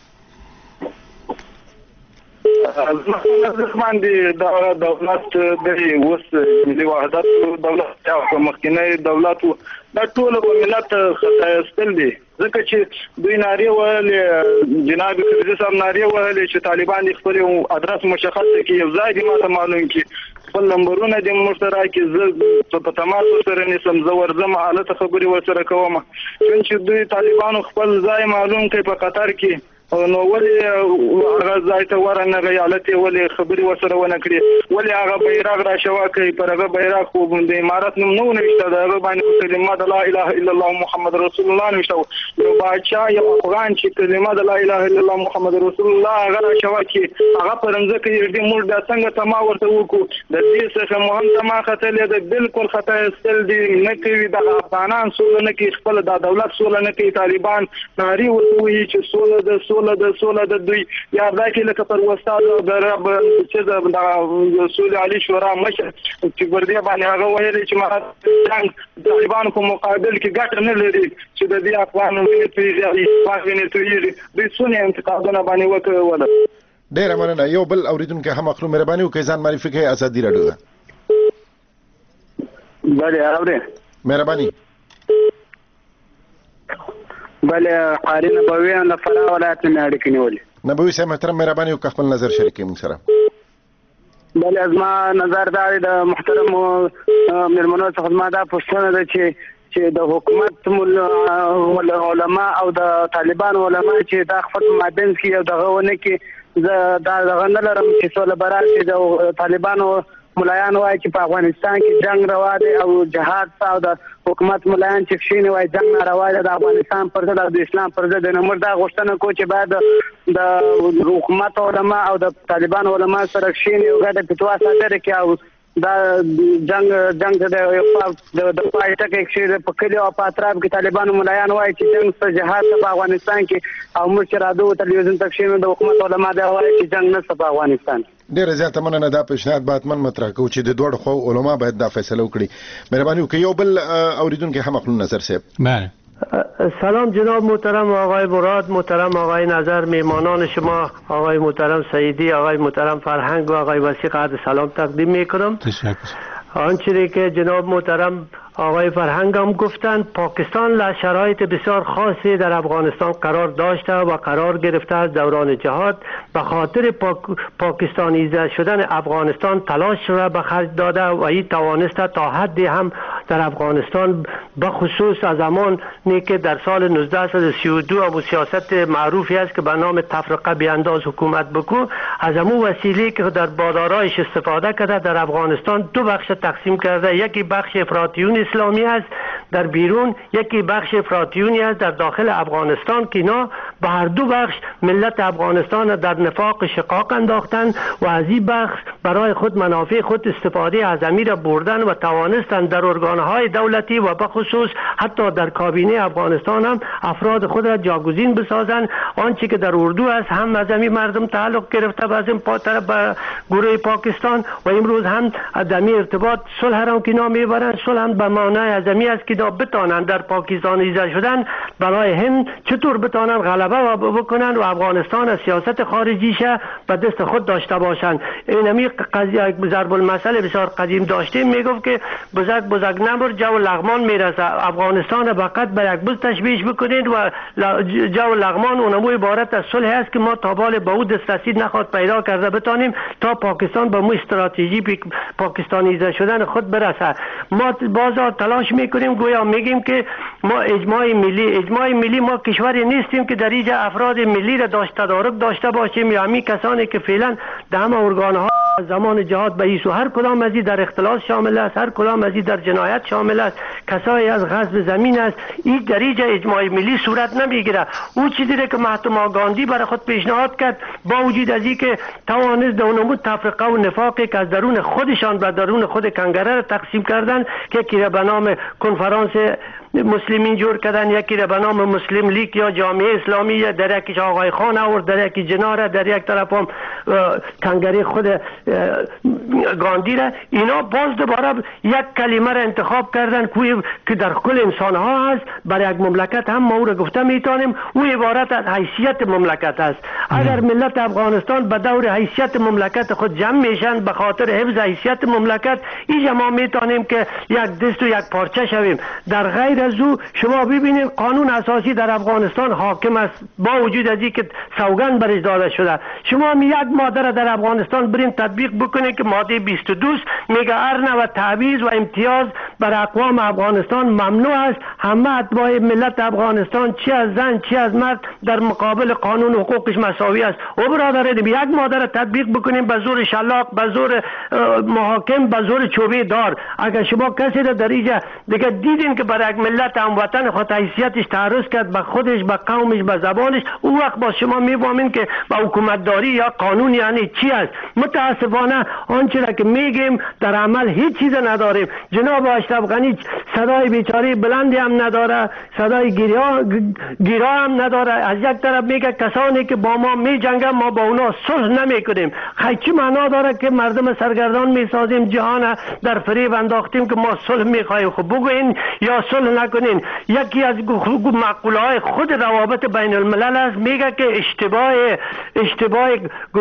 زمان دی دولت د اوس ملي وحدت دولت او مخکنی دولت دا ټول ملت خطا استل دي، ځکه چې دوی ناری وهلې جناب کرزي صاحب ناری وهلې چې طالبان خپل ادرس مشخص کړي، یو ځای دي ماته معلوم کړي، خپل نمبرونه د مشترک کې زه په تماس سره نسم زه ورزم حالت خبري ورسره کوم، چې دوی طالبان خپل ځای معلوم کړي په قطر کې، نو ولې هغه ځای ته ورنه غیالت ولې خبري ورسره ونه کړي، ولې هغه بیرغ را شوا کوي، پر هغه بیرغ خو د امارت نوم نه نشته، دا هغه باندې کلمه د لا اله الا الله محمد رسول الله نشته، یو بادشاہ یو افغان چې کلمه د لا اله الا الله محمد رسول الله هغه را شوا کوي، هغه پرنځ کې دې موږ د څنګه تما ورته وکړو، د دې څخه مهم تما خطلې د بالکل خطا استل دي نه کوي، د افغانان سول نه کوي، خپل د دولت سول نه کوي، طالبان ناری ورته چې سول د سوله د دوی یا دا کې لکه پر وستاد د رب چې د سول علي شورا مشر چې ګردیا باندې هغه ویل چې ما طالبان په مقابل کې ګټه نه لري چې د دې افغانانو ویني دوی سونی انتقادونه باندې وکړل.
ډیر مننه. یو بل اوریدونکو هم اخلو مهرباني وکړئ ځان معرفي کړئ. ازادي راډیو ده.
بله اورئ
مهرباني.
بله قاری نبوي د فراه ولایت نه اړیکې نیولې.
نبوي صاحب محترم مهرباني وکړئ خپل نظر شریک کړئ موږ سره.
بله زما نظر دا دی د محترم مېرمنو څخه زما دا پوښتنه ده چې د حکومت علما او د طالبان علما چې دا خپل مابین کې یو دغه ونه کې زه دا دغه نه لرم چې سوله به راشي، د طالبانو ملایان وایي چې په افغانستان کې جنگ روا دی او جهاد او د حکومت ملایان چې کښینی وایي جنگ ناروا دی د افغانستان پر ضد او د اسلام پر ضد. نو موږ دا غوښتنه کوو چې باید د حکومت علما او د طالبان علما سره کښینی او ګډه فتوا صادره کړي او دا جنگ د پای ټکی کې په کلیو او په اطراف کې طالبانو ملایان وایي چې جنگ څه جهاد په افغانستان کې او موږ چې راځو تلویزیون ته کښینو د حکومت علما دا وایي چې جنگ نشته په افغانستان.
ډیره زیاته مننه. دا پیشنهاد باید من مطرح کوو چې د دوړ خو علما باید دا فیصله وکړي. مهرباني وکړئ. یو بل اوریدونکو هم خپل نظر صاحب.
بله
سلام جناب محترم آقای مراد، محترم آقای نظر، میهمانان شما آقای محترم سعیدی، آقای محترم فرهنگ و آقای وسیق عرض سلام تقدیم میکنم.
تشکر.
آنچه که جناب محترم آقای فرهنگ هم گفتند، پاکستان شرایط بسیار خاصی در افغانستان قرار داشته و قرار گرفته از دوران جهاد. به خاطر پاکستانیزه شدن افغانستان تلاش را به خرج داده و این توانسته تا حدی هم در افغانستان به خصوص از زمانی که در سال 1932 و سیاست معروفی است که به نام تفرقه بیانداز حکومت بکو، از همون وسیله که در بادارایش استفاده کرده در افغانستان دو بخش تقسیم کرده، یکی بخش افراطیون اسلامی است در بیرون، یکی بخش افراطیونی است در داخل افغانستان که اینا به هر دو بخش ملت افغانستان در نفاق شقاق انداختن و از این بخش برای خود منافع خود استفاده از امیر بردن و توانستند در ارگانهای دولتی و به خصوص حتی در کابینه افغانستان هم افراد خود را جاگزین بسازند. آنچه که در اردو است هم از همین مردم تعلق گرفته به از این به گروه پاکستان و امروز هم از همین ارتباط صلح را که اینا میبرند. صلح هم به معنای از همین است که بتانند در پاکستانیزه شدن برای هم چطور بتانند غلبه بکنند و افغانستان از سیاست خارجیش به دست خود داشته باشند. اینمی قضیه ضرب المثل بسیار قدیم داشتیم، میگفت که بزرگ نمر جو لغمان میرسه. افغانستان فقط به یک بز تشبیه بکنید و جو لغمان اونمو عبارت از صلح است که ما تا بال به او دسترسی نخواد پیدا کرده بتانیم تا پاکستان به مو استراتژی پاکستانیزه شدن خود برسه. ما بازار تلاش میکنیم، گویا میگیم که ما اجماع ملی ما کشوری نیستیم که در اینجا افراد ملی را تدارک داشته باشیم یا همین کسانی که فعلا در همه ارگانها زمان جهاد به ایسو هر کدام از این در اختلاس شامل است، هر کدام از این در جنایت شامل است، کسایی از غصب زمین است. این در اینجا اجماع ملی صورت نمیگیره. او چیزی که مهاتما گاندی برای خود پیشنهاد کرد با وجود از این که توانست دونمود تفرقه و نفاقی که از درون خودشان و درون خود کنگره را تقسیم کردن که یکی را به نام کنفرانس مسلمین جور کردن، یکی را به نام مسلم لیگ یا جامعه اسلامی، در یکیش آقای خان آورد، در یکی جنار، در یک طرف هم کنگره خود گاندی را. اینا باز دوباره یک کلمه را انتخاب کردن که در کل انسان ها هست. برای یک مملکت هم ما او را گفته میتونیم او عبارت از حیثیت مملکت است. اگر ملت افغانستان به دور حیثیت مملکت خود جمع میشن به خاطر حفظ حیثیت مملکت، اینجا ما میتونیم که یک دست و یک پارچه شویم. در غیر از او شما ببینید قانون اساسی در افغانستان حاکم است با وجود از اینکه سوگند برش داده شده. شما هم یک ماده در افغانستان برین تطبیق بکنید که ماده 22 میگه هر نوع تبعیض و امتیاز بر اقوام افغانستان ممنوع است. همه اتباع ملت افغانستان چی از زن چی از مرد در مقابل قانون حقوقش مساوی است. او برادران یک ماده را تطبیق بکنیم به زور شلاق، به زور محاکم، به زور چوبه دار. اگر شما کسی را در اینجا دیگه دیدین که برای یک ملت هموطن خود حیثیتش تعرض کرد به خودش، به قومش، به زبانش، اون وقت با شما میفهمین که با حکومتداری یا قانون یعنی چی است. متاسفانه آنچه را که میگیم در عمل هیچ چیز نداریم. جناب اشرف غنی صدای بیچاره بلندی هم نداره، صدای گیرا هم نداره. از یک طرف میگه کسانی که با ما میجنگن ما با اونا صلح نمیکنیم. چی معنا داره که مردم سرگردان میسازیم، جهان در فریب انداختیم که ما صلح میخوایم؟ خب بگوین یا صلح نکنین. یکی از مقوله های خود روابط بین الملل است، میگه که اشتباه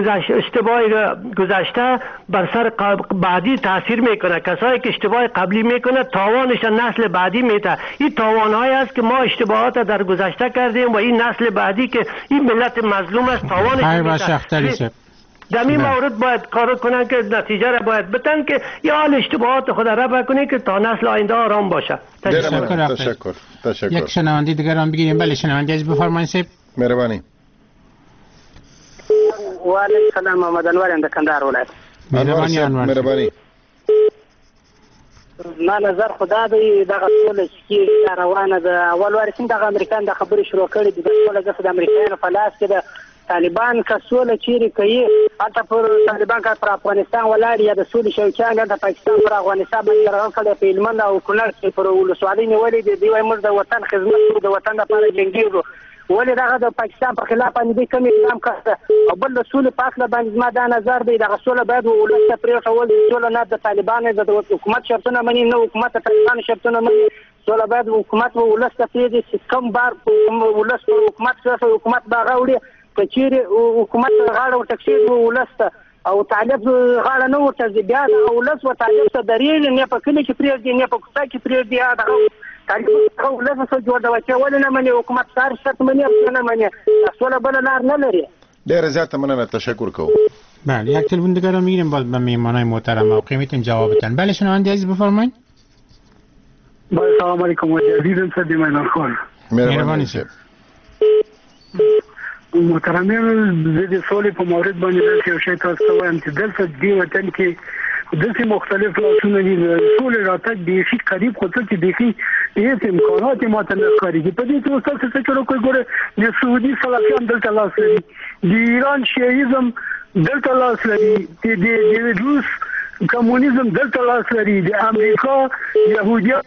گذشته بر سر بعدی تاثیر میکنه. کسایی که اشتباه قبلی میکنه تاوانش نسل بعدی میده. این تاوانهایی است که ما اشتباهات در گذشته کردیم و این نسل بعدی که این ملت مظلوم است تاوانش میده. در این مورد باید کار کنن که نتیجه را باید بتن که یا حال اشتباهات خود را بکنه که تا نسل آینده آرام باشه.
تشکر.
یک شنونده دیگر هم بگیریم. بله شنونده از بفرمایید صاحب.
مهربانی.
و علیکم السلام. محمد انور ام د کندهار ولایت.
مهربانی.
ما نظر خدا دی دغه ټول چې روانه ده. اول واري څنګه د امریکایانو د خبرې شروع کړې دي، د ټول د امریکایانو په لاس کې ده. طالبان که سوله چیرې کوي حتی پر طالبان که پر افغانستان ولاړ یا د سولې شوقیان د پاکستان پر افغانستان باندې یرغل کړی په هلمند او کونړ کې پر ولسوالۍ نیولې دي. دوی وایي موږ د وطن خدمت کوو، د وطن لپاره جنګېږو. ولې دغه د پاکستان په خلاف باندې دوی کوم اقدام کړی؟ او بل د سولې په هکله باندې زما دا نظر دی دغه سوله باید ولس ته پرېښول. سوله نه د طالبانو د حکومت شرطونه مني، نه حکومت د طالبانو شرطونه مني. سوله باید حکومت ولس ته پرېږدي چې کوم بار ولس پر حکومت سره حکومت به غوړي که چیرې حکومت غاړه ورته کښېږدي ولس ته او طالب غاړه نه ورته ږدي، بیا دغه ولس و طالب ته درېږي، نه په کلي کې پرېږدي نه په کوڅه کې پرېږدي. دغه طالب هغه ولس څه جوړوي چې ولې نه مني حکومت سار شرط مني او نه مني. سوله بله لار نه لري.
ډېره زیاته مننه، تشکر کوم.
بله یک تلفن دیگر رو میگیریم باز به مهمانای محترم موقع میتونیم جواب بدن. بله شنونده عزیز بفرمایید.
بله سلام علیکم. عزیزم صاحب میدان خان.
مهربانی صاحب.
محترمین زه د سولې په مورد باندې داسې یو شی تاسو ته وایم چې دلته دې وطن کې داسې مختلف لاسونه دي د سولې راتګ بیخي قریب خو څه چې بیخي هېڅ امکانات یې ماته نه ښکارېږي. په دې کې اوس تاسو څه چلو کوئ ګوره د سعودي سلفیان دلته لاس لري، د ایران شیعیزم دلته لاس لري، د روس کمونیزم دلته لاس لري، د امریکا یهودیان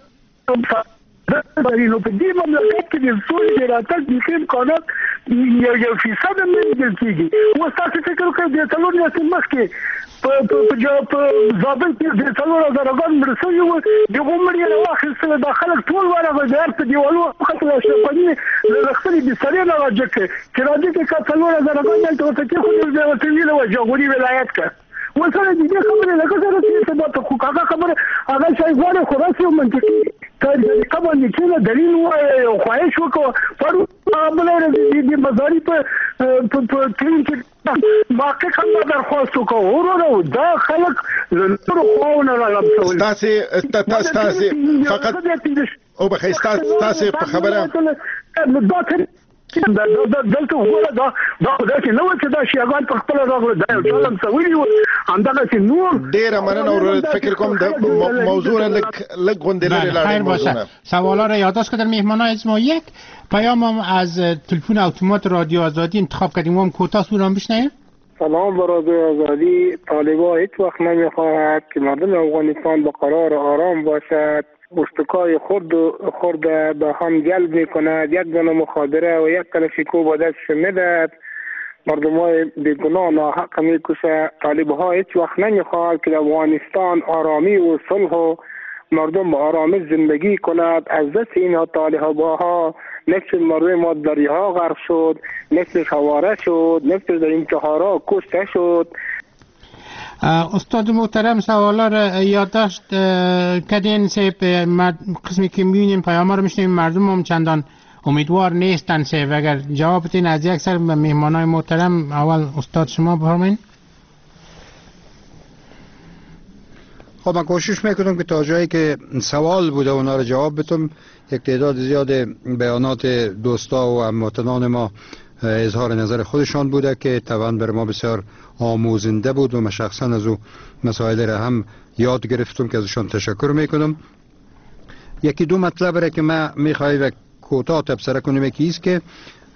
نو په دې مملکت کې د سولې د راتګ بیخي امکانات یو فیصد هم نه لیدل کېږي. اوس تاسو فکر وکړئ د څلور میاشتې مخکې په زابل کې د 3000 غن مرسوي و د عمرې راوخل داخله ټول ورغه د ارت دیوالو خپل شپنی لختري د سړي نه راځي چې راځي کې 3000 غن ته څه خو د وسیله و جوړي ولایت کې وسره دې خبره لکه سره چې په تو کاغه خبره هغه شي غواړي خلاص یو منطقي طریقه باندې چې دلیل و خواهش وکړو پر بلاره دې مزاري په کې واقع کوم درخواست وکړو ورو دا خلک نور خوونه راغلم
تاسو فقط او بخیر تاسو په خبره دلته وګوره دا چې نو چې دا شیعاګان په خپل راغله دا یو ځلم سوي و همدغه چې نور ډیر مننه او فکر کوم د موضوع لږ غوندلې
خیر باشه سوالا را یادداشت کردن مهمانان از ما یک پیامم از تلفن اتومات رادیو آزادی انتخاب کردیم هم کوتاه سوران بشنیم.
سلام بر رادیو آزادی. طالبان هیچ وقت نمیخواهد که مردم افغانستان با قرار آرام باشد. اشتکای خورد به هم جلب میکند، یک دانه مخادره و یک کلاشیکو با دستش میدهد، مردم های بیگناه ناحق میکشه. طالبها هیچ وقت نمیخواهد که افغانستان آرامی و صلح و مردم با آرامش زندگی کند. از دست اینها طالبها نصف مردم ما دریاها غرق شد، نصفش حواره شد، نصفش در انتحارها کشته شد.
استاد محترم سوالا رو یادداشت کردین سه قسمی که میبینیم پیام رو میشنیم مردم هم چندان امیدوار نیستن سه و اگر جواب بدین از یک سر به مهمانای محترم اول استاد شما بفرمایید.
خب من کوشش میکنم که تا جایی که سوال بوده اونا رو جواب بدم. یک تعداد زیاد بیانات دوستا و هموطنان ما اظهار نظر خودشان بوده که طبعا بر ما بسیار آموزنده بود و من شخصا از او مسائل را هم یاد گرفتم که ازشان تشکر میکنم. یکی دو مطلب را که من میخواهی و کوتاه تبصره کنم. یکی است که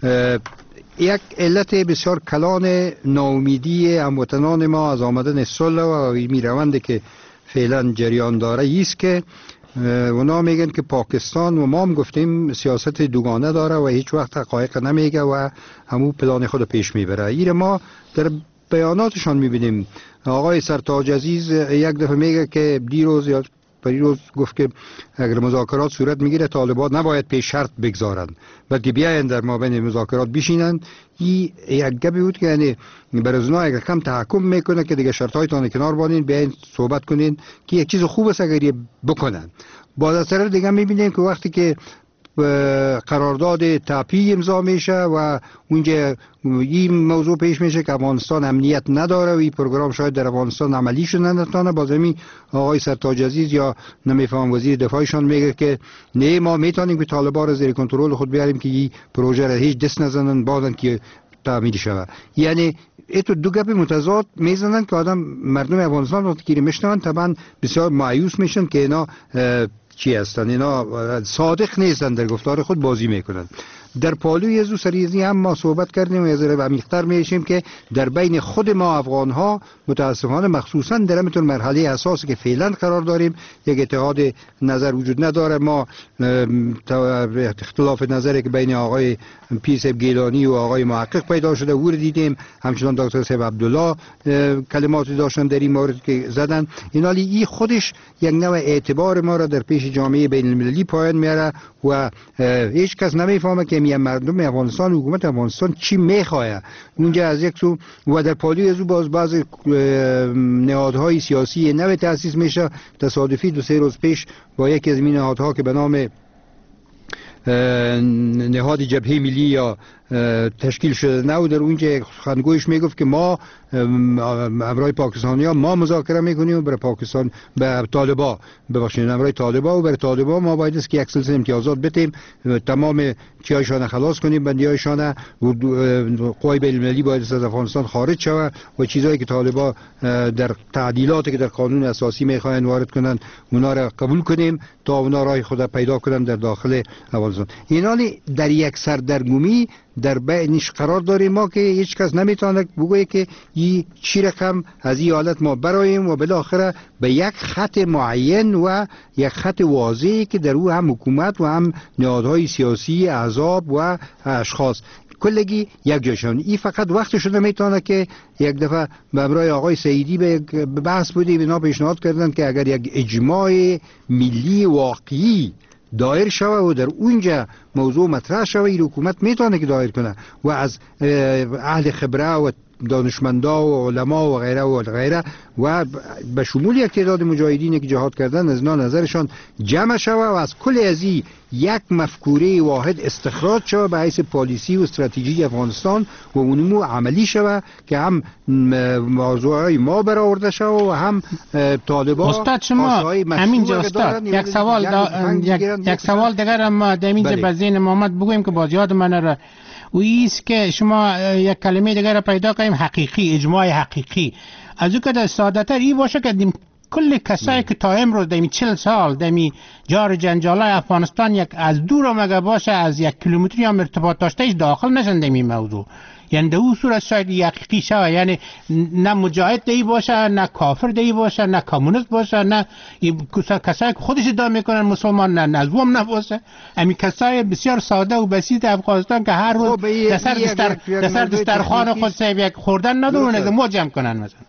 یک علت بسیار کلان ناامیدی هموطنان ما از آمدن صلح و میروندی که فعلا جریان داره است که اونا میگن که پاکستان و ما هم گفتیم سیاست دوگانه داره و هیچ وقت حقایق نمیگه و همون پلان خود پیش میبره. این ما در بیاناتشان میبینیم. آقای سرتاج عزیز یک دفعه میگه که دیروز یا پریروز گفت که اگر مذاکرات صورت میگیره طالبان نباید پیش شرط بگذارن بلکه بیاین در مابین مذاکرات بشینن. این یک گپی بود که یعنی برزنا اگر کم تحکم میکنه که دیگه شرطایتان کنار بانین بیاین صحبت کنین که یک چیز خوب است اگر بکنن. باز از طرف دیگه میبینیم که وقتی که قرارداد تاپی امضا میشه و اونجا این موضوع پیش میشه که افغانستان امنیت نداره و این پروگرام شاید در افغانستان عملی شده نتونه. بازمی آقای سرتاج عزیز یا نمیفهم وزیر دفاعشان میگه که نه ما میتونیم که طالبان را زیر کنترل خود بیاریم که این پروژه را هیچ دست نزنن بعدن که تعمیل شود. یعنی ایتو دو گپ متضاد میزنن که آدم مردم افغانستان وقتی که میشنون طبعا بسیار مایوس میشن که اینا چی هستن، اینا صادق نیستن، در گفتار خود بازی میکنن. در پالوی از سریزی هم ما صحبت کردیم و از عمیق‌تر میشیم که در بین خود ما افغان ها متاسفانه مخصوصا در همین مرحله حساسی که فعلا قرار داریم یک اتحاد نظر وجود نداره. ما اختلاف نظری که بین آقای پیر صاحب گیلانی و آقای محقق پیدا شده او رو دیدیم، همچنان دکتر صاحب عبدالله کلماتی داشتن در این مورد که زدن. اینالی این خودش یک نوع اعتبار ما را در پیش جامعه بین المللی پایان میاره و هیچ کس نمیفهمه که مردم افغانستان و حکومت افغانستان چی میخواه. اونجا از یک سو و در پالوی از باز بعض نهادهای سیاسی نو تأسیس میشه. تصادفی 2-3 روز پیش با یکی از این نهادها که به نام نهاد جبهه ملی یا تشکیل شده نو در اونجا خانگویش میگفت که ما امرای پاکستانی ها ما مذاکره میکنیم و برای پاکستان به طالبا ببخشید امرای طالبا و برای طالبا ما باید است که یک سلسله امتیازات بدیم، تمام چیایشان خلاص کنیم، بندیایشان و قوای بین المللی باید از افغانستان خارج شود و چیزایی که طالبا در تعدیلاتی که در قانون اساسی میخواین وارد کنن اونا را قبول کنیم تا اونا راه خود پیدا کنن در داخل افغانستان. اینالی در یک سردرگمی در بینش قرار داریم ما که هیچ کس نمیتونه بگویه که این چی رقم از این حالت ما برایم و بالاخره به یک خط معین و یک خط واضحی که در او هم حکومت و هم نهادهای سیاسی، احزاب و اشخاص کلگی یک جایشان. این فقط وقت شده میتونه که یک دفعه به امرای آقای سعیدی به بحث بودی اینا پیشنهاد کردن که اگر یک اجماع ملی واقعی دایر شوه و در اونجا موضوع مطرح شوه، این حکومت میتونه که دایر کنه و از اهل خبره و دانشمندا و علما و غیره و غیره و به شمول یک تعداد مجاهدین که جهاد کردن از اینا نظرشان جمع شوه و از کل ازی یک مفکوره واحد استخراج شوه به حیث پالیسی و استراتژی افغانستان و اونمو عملی شوه که هم موضوعهای ما برآورده شوه و هم طالبان.
استاد شما همینجا استاد یک سوال دیگر هم در اینجا به ذهن محمد بگویم که باز یاد من را و ایست که شما یک کلمه دیگر را پیدا کنیم، حقیقی، اجماع حقیقی. از او که در ساده‌تر این باشه که کل کسایی که تا امروز در 40 سال در جار جنجالای افغانستان یک از دور آمده باشه، از 1 کیلومتری هم ارتباط داشته ایش داخل نشن در این موضوع. یعنی در اون صورت شاید حقیقی شوه، یعنی نه مجاهد دی باشه، نه کافر دی باشه، نه کمونیست باشه، نه کسایی که خودش ادعا میکنن مسلمان، نه نظام نباشه. همین کسای بسیار ساده و بسیط افغانستان که هر روز دستر دسترخوان خود یک خوردن ندارن که ما جمع کنن مثلا.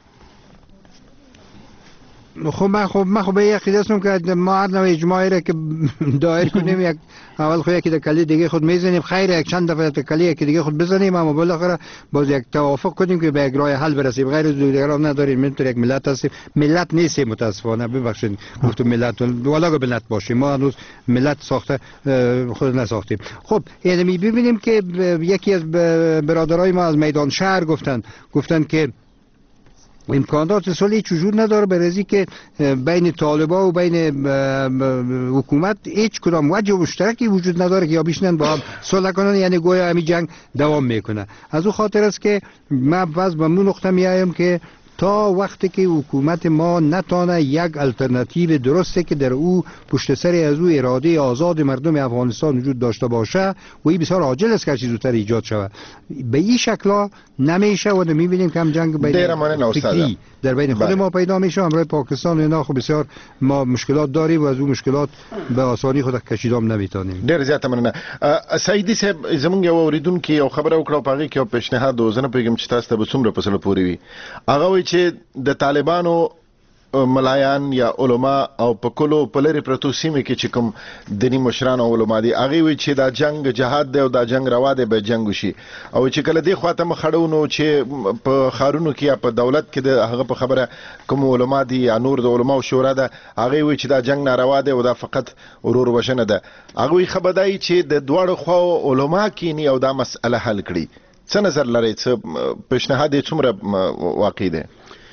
خب به عقیده هستم که ما هر نوع اجماعی را که دایر کنیم یک اول خود یکی کلی دیگه خود میزنیم، خیر یک چند دفعه کلی یکی دیگه خود بزنیم، اما بالاخره باز یک توافق کنیم که به یک راه حل برسیم. غیر از دیگران نداریم. منطور یک ملت هستیم، ملت نیستیم متاسفانه، ببخشید گفتم ملت والا که ملت باشیم، ما هنوز ملت ساخته خود نساختیم. خب یعنی ببینیم که یکی از برادرای ما از میدان شهر گفتن که امکانات صلح هیچ وجود نداره، برای که بین طالبان و بین حکومت هیچ کدام وجه مشترکی وجود نداره که یا بیشنن با هم صلح کنن، یعنی گویا همین جنگ دوام میکنه. از اون خاطر است که من باز به اون نقطه میایم که تا وقتی که حکومت ما نتانه یک الटरनेटिव درسته که در او پشت سر از او اراده آزاد مردم افغانستان وجود داشته باشه و این بسیار عاجل است که چیزی زودتر ایجاد شود، به این شکل نمیشه و میبینیم که هم جنگ بین فکری در بین خود ما پیدا میشه. همراه پاکستان و اینا خب بسیار ما مشکلات داریم و از اون مشکلات به آسانی خود کشیدام نمیتونیم.
ډیر زیاته مننه. سعیدی صاحب زمونږ یو اوریدونکو یو خبره وکړه، په هغه کې یو پیشنهاد وزنه پیغام چې تاسو ته به څومره په سره پوری وي. هغه چې د طالبانو ملایان یا علما او په کلو په لري پرتو سیمه کې چې کوم دینی مشران او علما دي، هغه وی چې دا جنگ جهاد دی او دا جنگ روا دی به جنگ وشي، او چې کله دی خواته مخړو نو چې په خارونو کې یا په دولت کې د هغه په خبره کوم علما دي یا نور د علما او شورا ده، هغه وی چې دا جنگ ناروا دی او دا فقط ورور وشنه ده. هغه وی خبردای چې د دوړو خو علما کې نه او دا مسأله حل کړي. څه نظر لري؟ څه پیشنهاد یې څومره واقع دی؟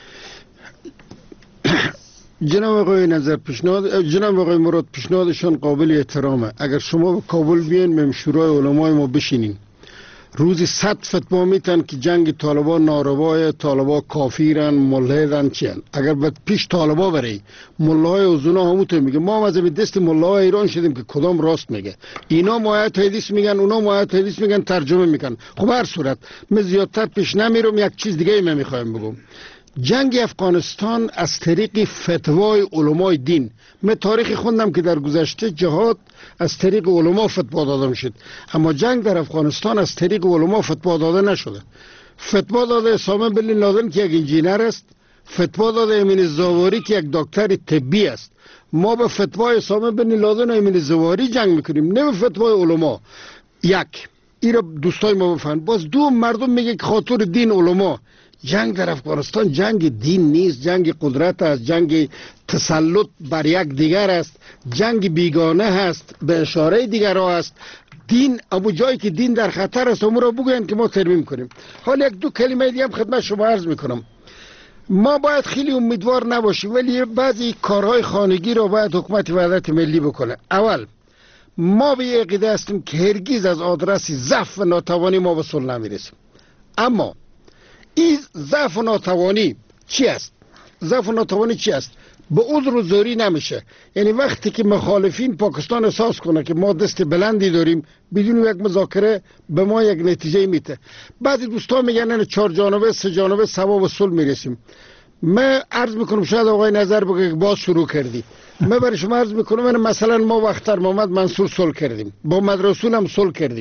جناب آقای مراد پیشنهادشان قابل احترامه. اگر شما به کابل بیاین مم شورای علمای ما بشینین، روزی 100 فتوا میتن که جنگ طالبان نارواه، طالبان کافیرن، ملحدن چیان. اگر بعد پیش طالبان بری ملاهای اوزونا همونطور میگه. ما از به دست ملاهای ایران شدیم که کدام راست میگه. اینا مایت حدیث میگن، اونا مایت حدیث میگن، ترجمه میکنن. خب هر صورت من زیادتر پیش نمیرم. یک چیز دیگه من میخوایم بگم. جنگ افغانستان از طریق فتوای علمای دین، من تاریخی خوندم که در گذشته جهاد از طریق علما فتوا داده میشد، اما جنگ در افغانستان از طریق علما فتوا داده نشده. فتوا داده اسامه بن لادن که یک انجینر است، فتوا داده امین الزواری که یک دکتر طبی است. ما به فتوای اسامه بن لادن و امین الزواری جنگ میکنیم، نه به فتوای علما. یک این را دوستای ما بفهمن. باز دو مردم میگه که خاطر دین علما. جنگ در افغانستان جنگ دین نیست، جنگ قدرت است، جنگ تسلط بر یک دیگر است، جنگ بیگانه است، به اشاره دیگر ها است. دین ابو جایی که دین در خطر است امور را بگوین که ما ترمیم کنیم. حالا یک دو کلمه دیگه هم خدمت شما عرض میکنم. ما باید خیلی امیدوار نباشیم، ولی بعضی کارهای خانگی را باید حکومت وحدت ملی بکنه. اول ما به یک عقیده هستیم که هرگز از آدرس ضعف و ناتوانی ما به صلح نمیرسیم. اما این ضعف و ناتوانی چی است؟ ضعف و ناتوانی چی است؟ به عذر و زوری نمیشه. یعنی وقتی که مخالفین پاکستان احساس کنه که ما دست بلندی داریم، بدون یک مذاکره به ما یک نتیجه میده. بعضی دوستان میگن نه 4 جانبه 3 جانبه ثواب صلح میرسیم. من عرض میکنم شاید آقای نظر بگه که باز شروع کردی. من برای شما عرض میکنم مثلا ما وقت محمد منصور صلح کردیم، با مدرسون هم صلح کردیم،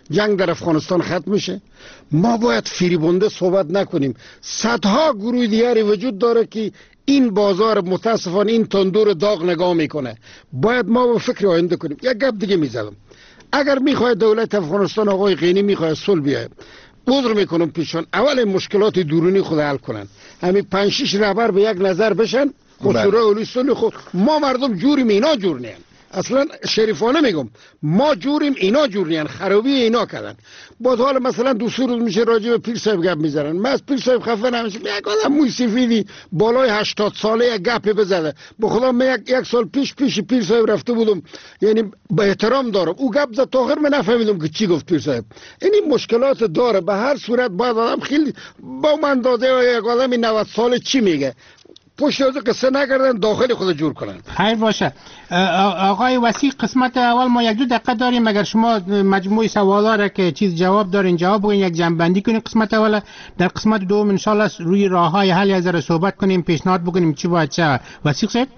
جنگ در افغانستان ختم میشه. ما باید فریبنده صحبت نکنیم. صدها گروه دیگری وجود داره که این بازار متاسفانه این تندور داغ نگاه میکنه. باید ما به فکر آینده کنیم. یک گپ دیگه میزدم، اگر میخواد دولت افغانستان آقای غینی میخواد صلح بیاید، عذر میکنم پیشان اول مشکلات درونی خود حل کنن. همین 5-6 رهبر به یک نظر بشن خود شورای عالی صلح خود. ما مردم جوریم، اینا جور نیست. اصلا شریفانه میگم ما جوریم، اینا جور نیست. خرابی اینا کردن. بعد حالا مثلا 2 روز میشه راجع به پیر صاحب گپ میزنن. من از پیر صاحب خفه نمیشم. یک آدم موی سفیدی بالای 80 ساله یک گپ بزنه. به خدا من یک سال پیش پیر صاحب رفته بودم، یعنی با احترام دارم او گپ زد تا آخر من نفهمیدم که چی گفت پیر صاحب. این مشکلات داره. به هر صورت باید آدم خیلی با من داده یک آدم 90 ساله چی میگه پشت از قصه نکردن داخل خود جور کنن.
خیر باشه. آقای وثیق، قسمت اول ما 1-2 دقیقه داریم. اگر شما مجموعه سوالا را که چیز جواب دارین جواب بگین، یک جنبندی کنین قسمت اول. در قسمت دوم ان شاء الله روی راههای حل از را صحبت کنیم، پیشنهاد بکنیم چی باید چه. وثیق صاحب.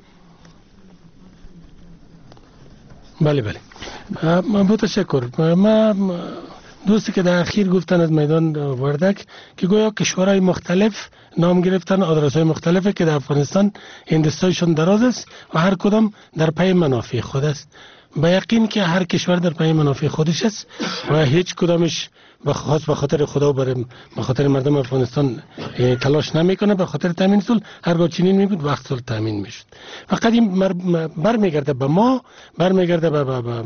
بله با تشکر. ما دوستی که در اخیر گفتن از میدان وردک که گویا کشورهای مختلف نام گرفتن، آدرس‌های مختلفه که در افغانستان هندستایشون دراز است و هر کدام در پی منافع خود است. با یقین که هر کشور در پی منافع خودش است و هیچ کدامش به خاطر خدا به خاطر مردم افغانستان تلاش نمیکنه. به خاطر تامین صلح هرگاه چنین میبود وقت صلح تامین میشد. فقط این برمیگرده به ما، برمیگرده به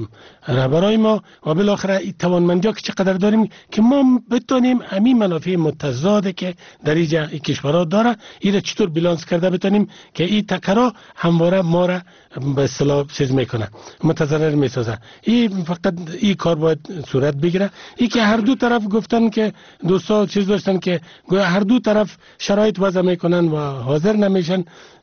رهبرای ما و بالاخره این توانمندی که چقدر داریم که ما بتونیم همین منافع متضاد که در این کشورها داره این چطور بالانس کرده بتونیم که این تکرار همواره ما را به اصطلاح چیز میکنه، متضرر میسازه. این فقط این کار باید صورت بگیره. این که هر دو طرف گفتن که دوستا چیز داشتن که گویا هر دو طرف شرایط وضع میکنن و حاضر نمیشن.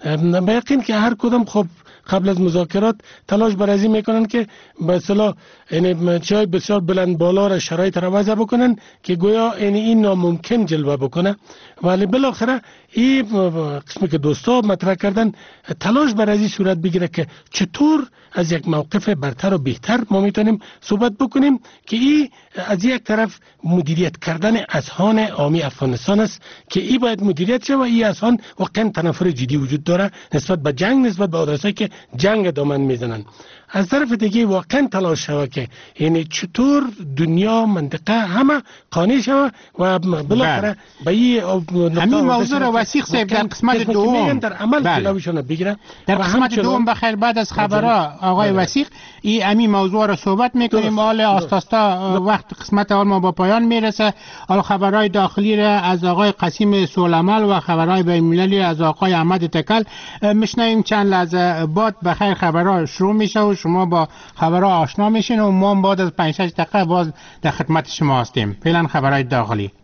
به یقین که هر کدام خب قبل از مذاکرات تلاش برازی میکنن که به اصطلاح یعنی چای بسیار بلند بالا را شرایط را وضع بکنن که گویا این ناممکن جلوه بکنه. ولی بالاخره این قسمی که دوستا مطرح کردن تلاش برازی صورت بگیره که چطور از یک موقف برتر و بهتر ما میتونیم صحبت بکنیم که این از یک طرف مدیریت کردن اذهان عامی افغانستان است که این باید مدیریت شه و این اذهان واقعا تنفر جدی وجود داره نسبت به جنگ، نسبت به آدرسایی که جنگ دامن میزنن. از طرف دیگه واقعا تلاش شوه که یعنی چطور دنیا منطقه همه قانع شوه و بالاخره به این
همین موضوع را وثیق صاحب در قسمت دوم
در عمل جلوشون بگیره.
در قسمت دوم بخیر بعد از خبرها آقای وثیق این همین موضوع را صحبت میکنیم. حال آستاستا وقت قسمت اول ما با پایان میرسه. حالا خبرهای داخلی را از آقای قاسم سولمال و خبرهای بین‌المللی از آقای احمد تکل میشنویم. چند لحظه بعد بخیر خبرها شروع میشه و شما با خبرها آشنا میشین و ما بعد از 5-6 دقیقه باز در خدمت شما هستیم. فعلا خبرهای داخلی.